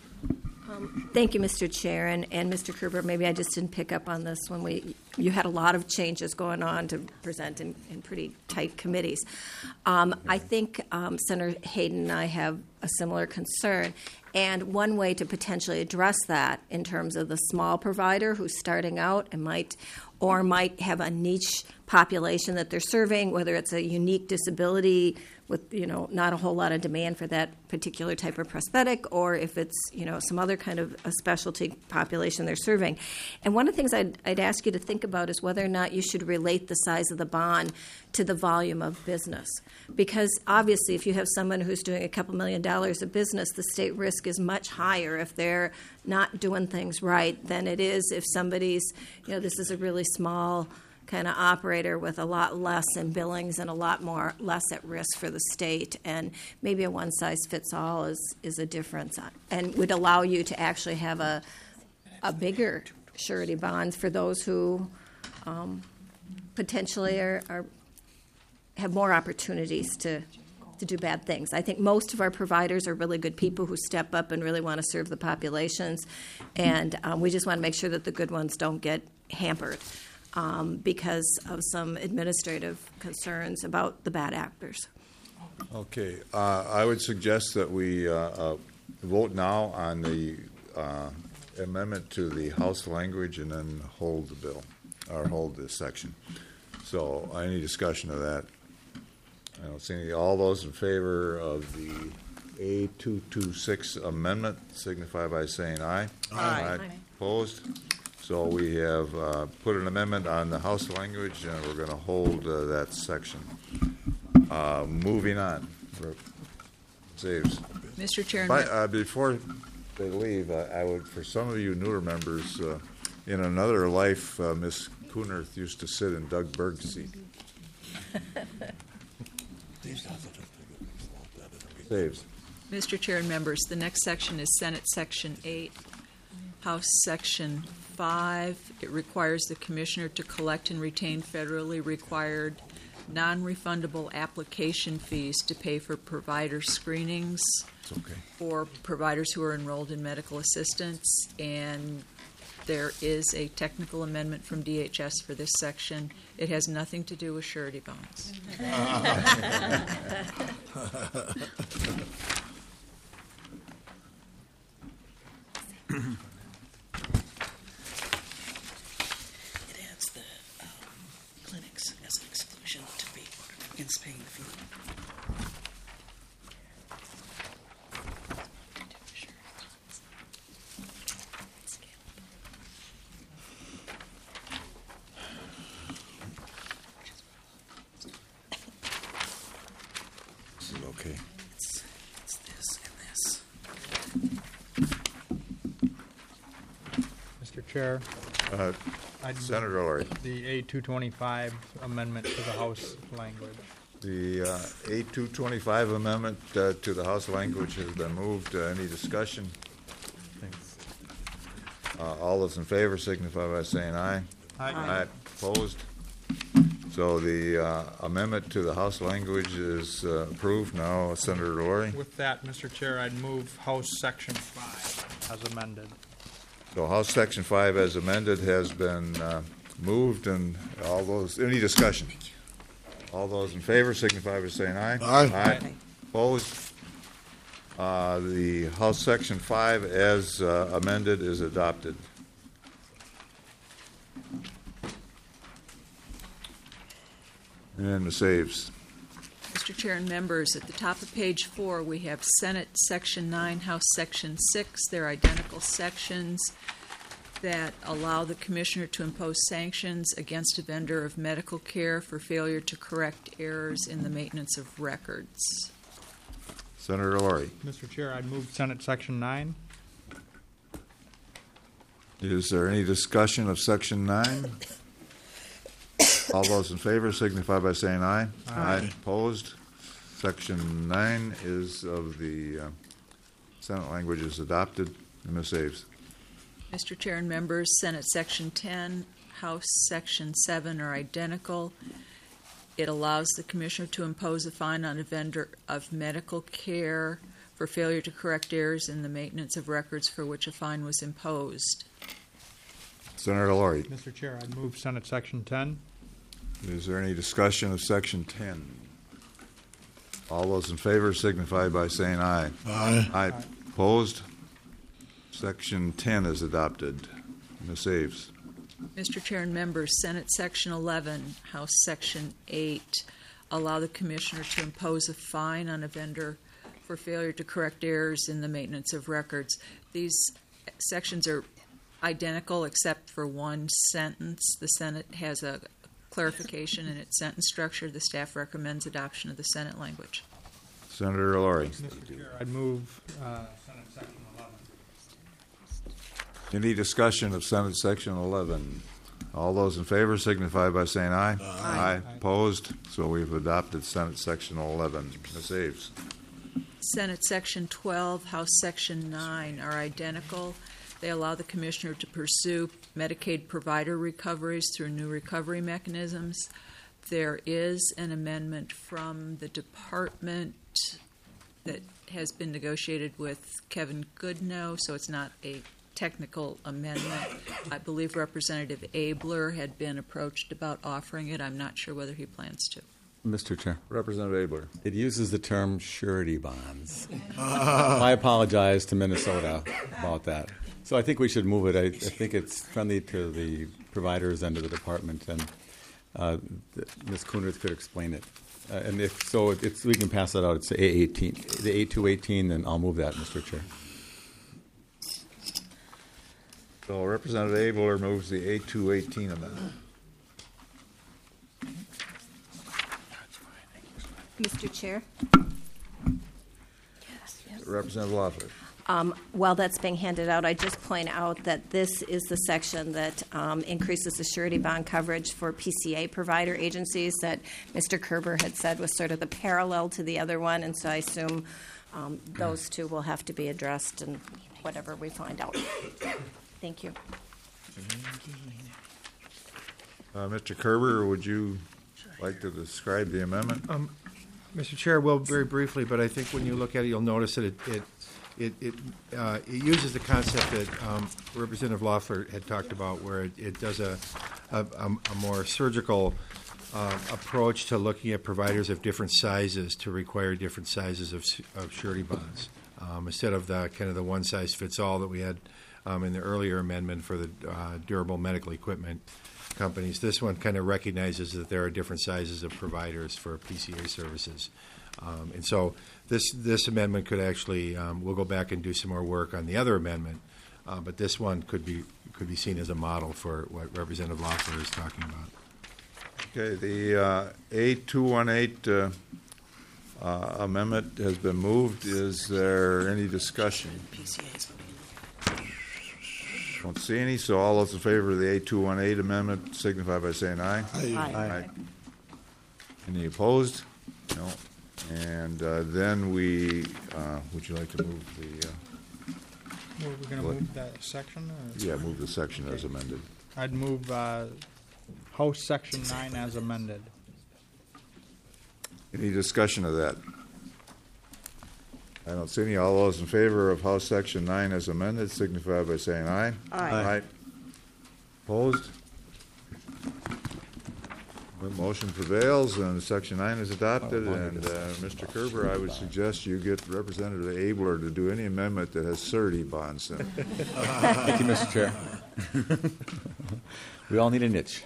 Speaker 4: Um, thank you, Mister Chair, and, and Mister Kerber. Maybe I just didn't pick up on this when we you had a lot of changes going on to present in, in pretty tight committees. Um, I think um, Senator Hayden and I have a similar concern, and one way to potentially address that in terms of the small provider who's starting out and might or might have a niche population that they're serving, whether it's a unique disability with, you know, not a whole lot of demand for that particular type of prosthetic, or if it's, you know, some other kind of a specialty population they're serving. And one of the things I'd, I'd ask you to think about is whether or not you should relate the size of the bond to the volume of business. Because obviously if you have someone who's doing a couple million dollars of business, the state risk is much higher if they're not doing things right than it is if somebody's, you know, this is a really small kind of operator with a lot less in billings and a lot more less at risk for the state, and maybe a one-size-fits-all is, is a difference, and would allow you to actually have a a bigger surety bond for those who um, potentially are, are have more opportunities to to do bad things. I think most of our providers are really good people who step up and really want to serve the populations, and um, we just want to make sure that the good ones don't get hampered. Um, because of some administrative concerns about the bad actors.
Speaker 1: Okay. Uh, I would suggest that we uh, uh, vote now on the uh, amendment to the House language and then hold the bill, or hold this section. So any discussion of that? I don't see any. All those in favor of the A two twenty-six amendment signify by saying aye.
Speaker 7: Aye.
Speaker 1: Aye. Opposed? So we have uh, put an amendment on the House language, and we're going to hold uh, that section. Uh, moving on. Saves.
Speaker 7: Mister Chair.
Speaker 1: But, uh, before they leave, uh, I would, for some of you newer members, uh, in another life, uh, Miz Coonerth used to sit in Doug Berg's seat. Saves.
Speaker 7: Mister Chair and members, the next section is Senate Section eight, House Section five. It requires the commissioner to collect and retain federally required non-refundable application fees to pay for provider screenings
Speaker 1: okay.
Speaker 7: for providers who are enrolled in medical assistance. And there is a technical amendment from D H S for this section. It has nothing to do with surety bonds.
Speaker 13: As an exclusion to be against paying the fee.
Speaker 1: This is okay.
Speaker 13: It's, it's this.
Speaker 5: Chair.
Speaker 1: Uh,
Speaker 5: I'd move
Speaker 1: Senator Laurie.
Speaker 5: The A two twenty-five amendment to the House language.
Speaker 1: The uh, A two twenty-five amendment uh, to the House language has been moved. Uh, Any discussion? Uh, All those in favor signify by saying aye.
Speaker 5: Aye.
Speaker 1: Aye. Opposed? So the uh, amendment to the House language is uh, approved. Now, Senator Laurie.
Speaker 5: With that, Mister Chair, I'd move House Section five as amended.
Speaker 1: So House Section five as amended has been uh, moved, and all those, any discussion? All those in favor signify by saying aye.
Speaker 8: Aye.
Speaker 1: Aye. Opposed? Uh, The House Section five as uh, amended is adopted. And the saves.
Speaker 7: Mister Chair and members, at the top of page four, we have Senate Section nine, House Section six. They're identical sections that allow the commissioner to impose sanctions against a vendor of medical care for failure to correct errors in the maintenance of records.
Speaker 1: Senator Laurie.
Speaker 5: Mister Chair, I'd move Senate Section nine.
Speaker 1: Is there any discussion of Section nine? All those in favor signify by saying aye. Aye. Opposed? Section nine is of the uh, Senate language is adopted. And Miz Aves.
Speaker 7: Mister Chair and members, Senate Section ten, House Section seven are identical. It allows the commissioner to impose a fine on a vendor of medical care for failure to correct errors in the maintenance of records for which a fine was imposed.
Speaker 1: Senator Laurie.
Speaker 5: Mister Chair, I'd move Senate Section ten.
Speaker 1: Is there any discussion of Section ten? All those in favor signify by saying aye.
Speaker 8: Aye.
Speaker 1: Aye. Opposed? Section ten is adopted. Miz Aves.
Speaker 7: Mister Chair and members, Senate Section eleven, House Section eight allow the commissioner to impose a fine on a vendor for failure to correct errors in the maintenance of records. These sections are identical except for one sentence. The Senate has a clarification in its sentence structure. The staff recommends adoption of the Senate language.
Speaker 1: Senator Laurie.
Speaker 5: Mister Chair, I'd move uh, Senate Section eleven.
Speaker 1: Any discussion of Senate Section eleven? All those in favor signify by saying aye.
Speaker 7: Aye.
Speaker 1: Aye. Opposed? So we've adopted Senate Section eleven. Miz Aves.
Speaker 7: Senate Section twelve, House Section nine are identical. They allow the commissioner to pursue Medicaid provider recoveries through new recovery mechanisms. There is an amendment from the department that has been negotiated with Kevin Goodnow, so it's not a technical amendment. I believe Representative Abler had been approached about offering it. I'm not sure whether he plans to.
Speaker 2: Mister Chair.
Speaker 1: Representative Abler.
Speaker 2: It uses the term surety bonds. I apologize to Minnesota about that. So I think we should move it. I, I think it's friendly to the providers and to the department, and uh, Miz Coonerth could explain it. Uh, and if so, if it's, we can pass that out. It's A eighteen, the A two eighteen, then I'll move that, Mister Chair.
Speaker 1: So Representative Abler moves the A two eighteen amendment.
Speaker 4: Mister Chair?
Speaker 1: Representative Loeffler.
Speaker 4: Um, while that's being handed out, I just point out that this is the section that um, increases the surety bond coverage for P C A provider agencies that Mister Kerber had said was sort of the parallel to the other one, and so I assume um, those two will have to be addressed in whatever we find out. Thank you.
Speaker 1: Uh, Mister Kerber, would you like to describe the amendment?
Speaker 12: Um, Mister Chair, well, very briefly, but I think when you look at it, you'll notice that it it it, it, uh, it uses the concept that um, Representative Loeffler had talked about, where it, it does a, a, a more surgical uh, approach to looking at providers of different sizes to require different sizes of, of surety bonds, um, instead of the kind of the one size fits all that we had um, in the earlier amendment for the uh, durable medical equipment companies. This one kind of recognizes that there are different sizes of providers for P C A services. Um, and so this this amendment could actually, um, we'll go back and do some more work on the other amendment, uh, but this one could be could be seen as a model for what Representative Loeffler is talking about.
Speaker 1: Okay, the uh, A two eighteen uh, uh, amendment has been moved. Is there any discussion?
Speaker 13: P C As.
Speaker 1: Don't see any, so all those in favor of the eight two one eight amendment signify by saying aye.
Speaker 8: Aye.
Speaker 1: Aye. Any opposed? No. And uh, then we, uh, would you like to move the, uh,
Speaker 5: Were we going to
Speaker 1: What?
Speaker 5: move that section? Or?
Speaker 1: yeah, move the section as amended?
Speaker 5: I'd move uh, House Section nine as amended.
Speaker 1: Any discussion of that? I don't see any. All those in favor of House Section nine as amended signify by saying aye.
Speaker 6: Aye.
Speaker 1: Aye. Opposed? The motion prevails and Section nine is adopted. And uh, Mister Kerber, I would suggest you get Representative Abler to do any amendment that has surety bonds in it.
Speaker 2: Thank you, Mister Chair. We all need a niche.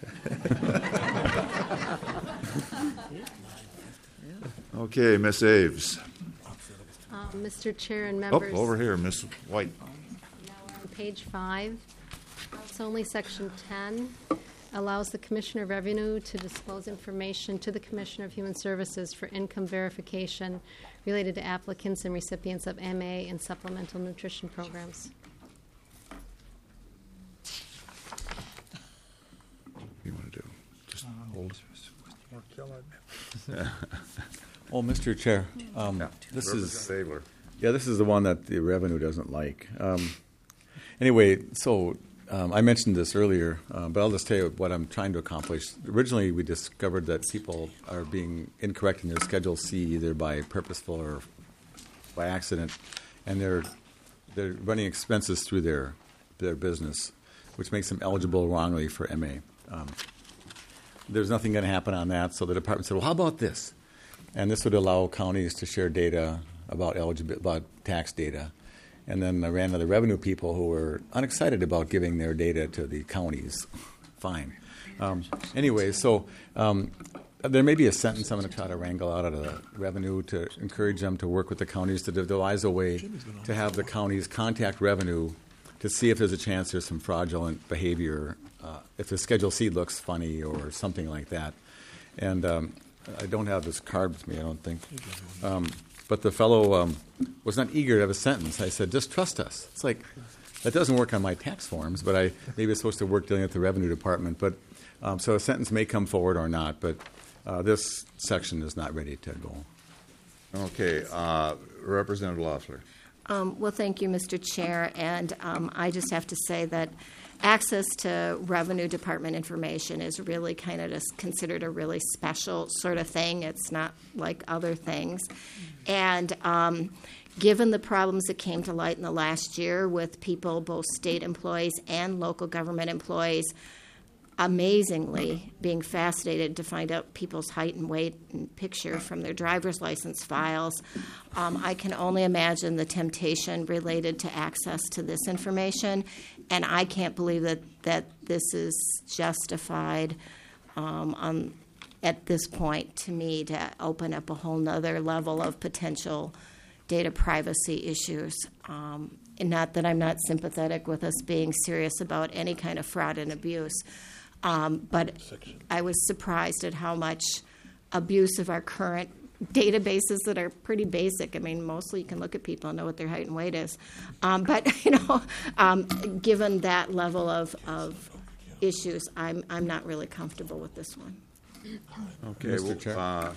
Speaker 1: Okay, Miss Aves.
Speaker 3: Uh, Mister Chair and
Speaker 1: Oh,
Speaker 3: members.
Speaker 1: over here, Miss White.
Speaker 3: Now we're on page five. It's only section ten. Allows the Commissioner of Revenue to disclose information to the Commissioner of Human Services for income verification related to applicants and recipients of M A and supplemental nutrition programs.
Speaker 1: What do you want to do? Just hold.
Speaker 5: Or kill it.
Speaker 2: Oh, Mister Chair, um,
Speaker 1: Yeah.
Speaker 2: this is
Speaker 1: Representative Abler.
Speaker 2: yeah, this is the one that the revenue doesn't like. Um, anyway, so um, I mentioned this earlier, uh, but I'll just tell you what I'm trying to accomplish. Originally, we discovered that people are being incorrect in their Schedule C, either by purposeful or by accident, and they're they're running expenses through their their business, which makes them eligible wrongly for M A. Um, there's nothing going to happen on that, so the department said, well, how about this? And this would allow counties to share data about eligibility, about tax data. And then I ran into the revenue people who were unexcited about giving their data to the counties. Fine. Um, anyway, so um, there may be a sentence I'm going to try to wrangle out of the revenue to encourage them to work with the counties to devise a way to have the counties contact revenue to see if there's a chance there's some fraudulent behavior, uh, if the Schedule C looks funny or something like that. And um, I don't have this card with me, I don't think. Um, but the fellow um, was not eager to have a sentence. I said, just trust us. It's like, that doesn't work on my tax forms, but I maybe it's supposed to work dealing with the revenue department. But um, so a sentence may come forward or not, but uh, this section is not ready to go.
Speaker 1: Okay, uh, Representative Loeffler.
Speaker 4: Um, well, thank you, Mister Chair. And um, I just have to say that access to Revenue Department information is really kind of just considered a really special sort of thing. It's not like other things. And um, given the problems that came to light in the last year with people, both state employees and local government employees, amazingly being fascinated to find out people's height and weight and picture from their driver's license files. Um, I can only imagine the temptation related to access to this information, and I can't believe that, that this is justified um, on, at this point to me to open up a whole nother level of potential data privacy issues. Um, and not that I'm not sympathetic with us being serious about any kind of fraud and abuse. Um, but I was surprised at how much abuse of our current databases that are pretty basic. I mean, mostly you can look at people and know what their height and weight is. Um, but, you know, um, given that level of, of issues, I'm, I'm not really comfortable with this one.
Speaker 1: Okay,
Speaker 2: Mister
Speaker 1: well,
Speaker 2: Chair.
Speaker 1: uh,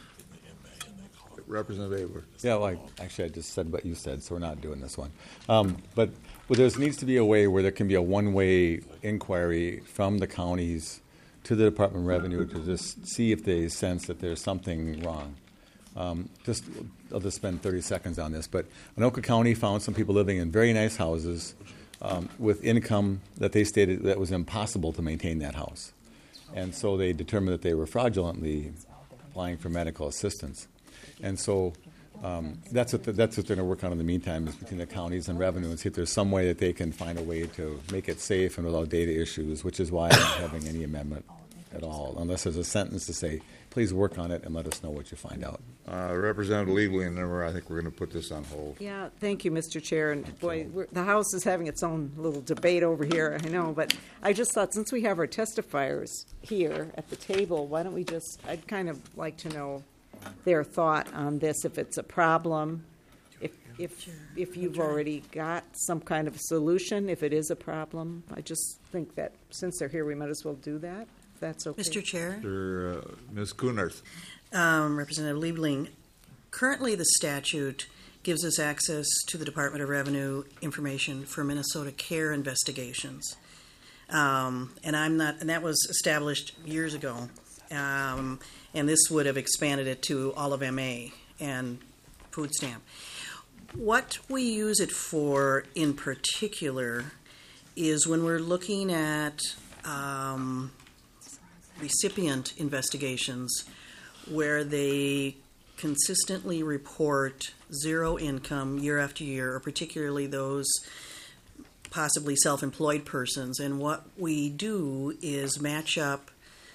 Speaker 1: Representative Abler.
Speaker 2: Yeah, well, I, actually, I just said what you said, so we're not doing this one. Um, but well, there needs to be a way where there can be a one-way inquiry from the counties to the Department of Revenue to just see if they sense that there's something wrong. Um, just, I'll just spend thirty seconds on this. But Anoka County found some people living in very nice houses um, with income that they stated that was impossible to maintain that house. And so they determined that they were fraudulently applying for medical assistance. And so um, that's what the, that's what they're going to work on in the meantime, is between the counties and revenue, and see if there's some way that they can find a way to make it safe and without data issues, which is why I'm not having any amendment at all, unless there's a sentence to say, please work on it and let us know what you find out.
Speaker 1: Uh, Representative Lieberling, and then we're, I think we're going to put this on hold.
Speaker 6: Yeah, thank you, Mister Chair. And boy, we're, the House is having its own little debate over here, I know. But I just thought, since we have our testifiers here at the table, why don't we just, I'd kind of like to know their thought on this, if it's a problem, if if, if you've already got some kind of solution, if it is a problem. I just think that since they're here, we might as well do that, if that's okay.
Speaker 13: Mister Chair,
Speaker 1: Sir, uh, Miz Coonerth.
Speaker 13: um, Representative Liebling, currently the statute gives us access to the Department of Revenue information for Minnesota Care investigations. Um, and I'm not, and that was established years ago. Um, and this would have expanded it to all of M A and food stamp. What we use it for in particular is when we're looking at um, recipient investigations where they consistently report zero income year after year, or particularly those possibly self-employed persons. And what we do is match up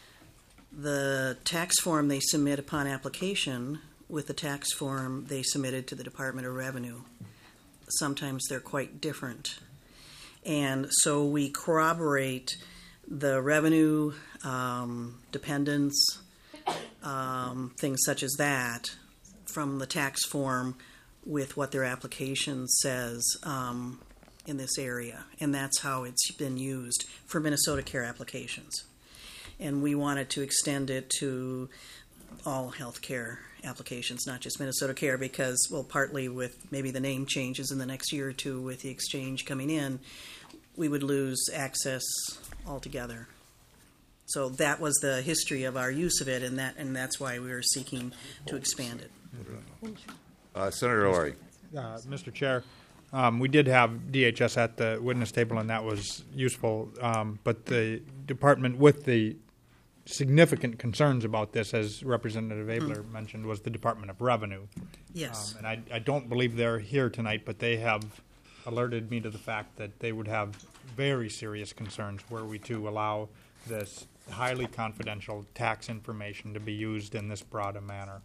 Speaker 13: the tax form they submit upon application with the tax form they submitted to the Department of Revenue. Sometimes they're quite different. And so we corroborate the revenue, um, dependents, um, things such as that from the tax form with what their application says um, in this area. And that's how it's been used for Minnesota Care applications. And we wanted to extend it to all health care applications, not just Minnesota Care, because, well, partly with maybe the name changes in the next year or two with the exchange coming in, we would lose access altogether. So that was the history of our use of it, and that and that's why we were seeking to expand it.
Speaker 1: Uh, Senator Laurie.
Speaker 5: Uh, Mister Chair, um, we did have D H S at the witness table, and that was useful. Um, but the department with the significant concerns about this, as Representative Abler mm. mentioned, was the Department of Revenue.
Speaker 13: Yes.
Speaker 5: Um, and I, I don't believe they're here tonight, but they have alerted me to the fact that they would have very serious concerns were we to allow this highly confidential tax information to be used in this broad a manner.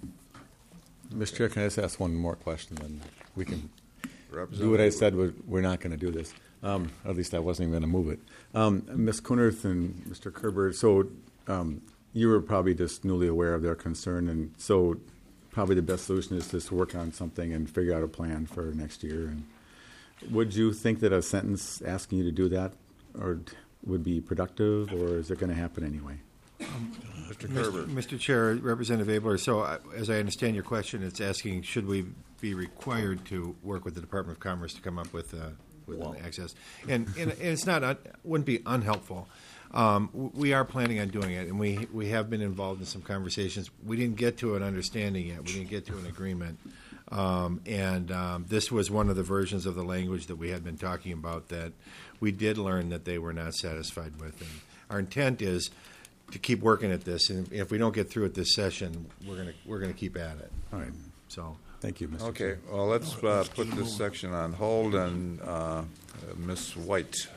Speaker 2: Mister Chair, can I just ask one more question, and we can do what I
Speaker 1: Representative.
Speaker 2: said. We're, we're not going to do this. Um, at least I wasn't even going to move it. Um, Miz Coonerth and Mister Kerber, so um, you were probably just newly aware of their concern, and so probably the best solution is just to work on something and figure out a plan for next year. And would you think that a sentence asking you to do that or would be productive, or is it going to happen anyway?
Speaker 1: Mister Kerber.
Speaker 12: Mister Chair, Representative Abler, so uh, as I understand your question, it's asking should we be required to work with the Department of Commerce to come up with, uh, with an access? And, and, and it's not, un, wouldn't be unhelpful. Um, we are planning on doing it, and we, we have been involved in some conversations. We didn't get to an understanding yet. We didn't get to an agreement. Um, and um, this was one of the versions of the language that we had been talking about that we did learn that they were not satisfied with. And our intent is to keep working at this, and if we don't get through it this session, we're going to we're going to keep at it.
Speaker 2: All right.
Speaker 12: So
Speaker 2: thank you, Mister
Speaker 1: Okay,
Speaker 2: Chair.
Speaker 1: well, let's uh, put this section on hold, and uh, Miz White.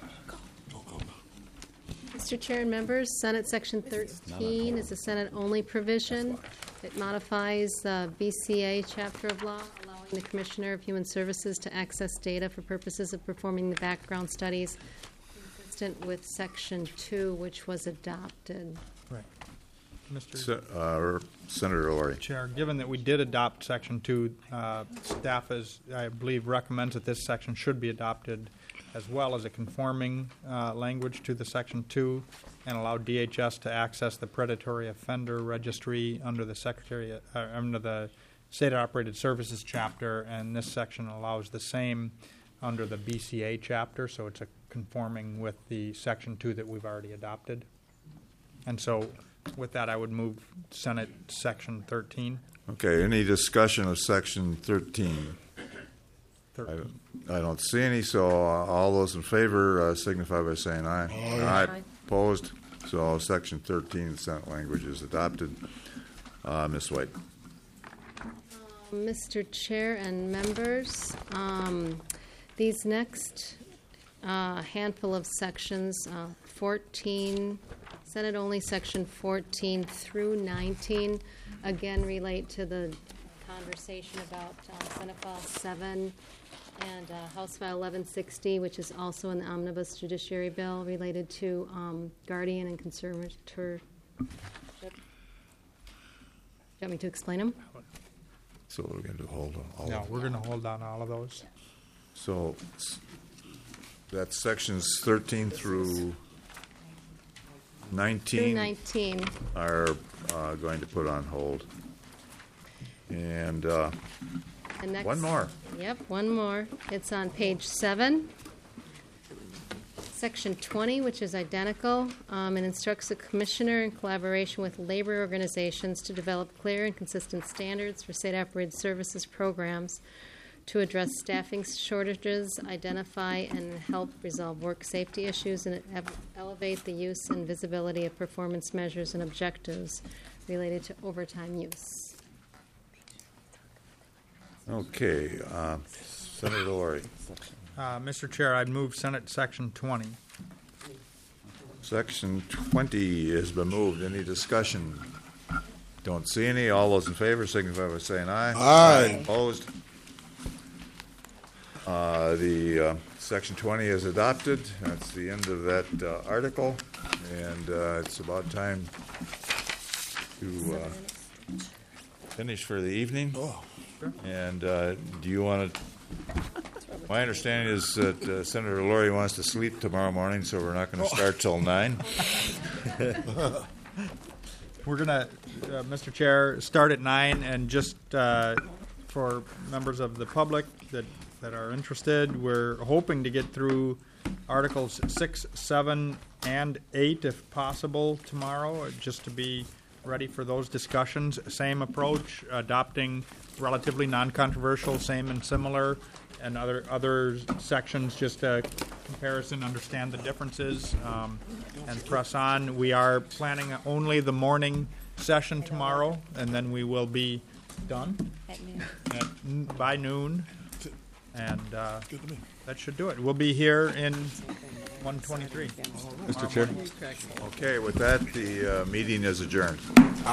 Speaker 3: Mister Chair and members, Senate Section thirteen is a Senate-only provision. It modifies the B C A chapter of law, allowing the Commissioner of Human Services to access data for purposes of performing the background studies consistent with Section two, which was adopted.
Speaker 5: Right. Mister
Speaker 1: Se- uh, Senator Laurie.
Speaker 5: Chair, given that we did adopt Section two, uh, staff, is, I believe, recommends that this section should be adopted as well as a conforming uh, language to the Section two and allow D H S to access the predatory offender registry under the Secretary, uh, under the State-Operated Services chapter, and this section allows the same under the B C A chapter, so it's a conforming with the Section two that we've already adopted. And so with that, I would move Senate Section thirteen.
Speaker 1: Okay, any discussion of Section thirteen? I, I don't see any, so uh, all those in favor uh, signify by saying aye. Aye.
Speaker 4: Aye.
Speaker 1: Opposed? So Section thirteen, Senate language is adopted. Uh, Miz White.
Speaker 3: Mister Chair and members, um, these next uh, handful of sections, uh, fourteen, Senate-only Section fourteen through nineteen, again relate to the conversation about uh, Senate File seven and uh, House File eleven sixty, which is also in the Omnibus Judiciary Bill related to um, guardian and conservatorship. Do you want me to explain them?
Speaker 1: So we're going to hold on all
Speaker 5: No,
Speaker 1: of
Speaker 5: we're going to hold on all of those.
Speaker 1: So s- that's sections thirteen through
Speaker 3: Through
Speaker 1: nineteen
Speaker 3: nineteen.
Speaker 1: are uh, going to put on hold. And uh,
Speaker 3: The next-
Speaker 1: one more.
Speaker 3: Yep, one more. It's on page seven, section twenty, which is identical. Um, it instructs the commissioner in collaboration with labor organizations to develop clear and consistent standards for state-operated services programs to address staffing shortages, identify and help resolve work safety issues, and ev- elevate the use and visibility of performance measures and objectives related to overtime use.
Speaker 1: Okay, uh, Senator Laurie.
Speaker 5: Uh, Mister Chair, I'd move Senate Section twenty.
Speaker 1: Section twenty has been moved. Any discussion? Don't see any. All those in favor signify by saying aye.
Speaker 8: Aye.
Speaker 1: Opposed? Uh, The uh, Section twenty is adopted. That's the end of that uh, article, and uh, it's about time to uh, finish for the evening. And uh, do you want to, my understanding is that uh, Senator Laurie wants to sleep tomorrow morning, so we're not going to start till nine.
Speaker 5: We're going to, uh, Mister Chair, start at nine, and just uh, for members of the public that, that are interested, we're hoping to get through Articles six, seven, and eight, if possible, tomorrow, uh, just to be ready for those discussions. Same approach, adopting relatively non-controversial, same and similar, and other other sections, just a comparison, understand the differences, um, and press on. We are planning only the morning session tomorrow, and then we will be done
Speaker 4: At noon.
Speaker 5: at n- by noon, and uh, that should do it. We'll be here in one twenty-three.
Speaker 1: Mister Chair? Okay, with that, the uh, meeting is adjourned.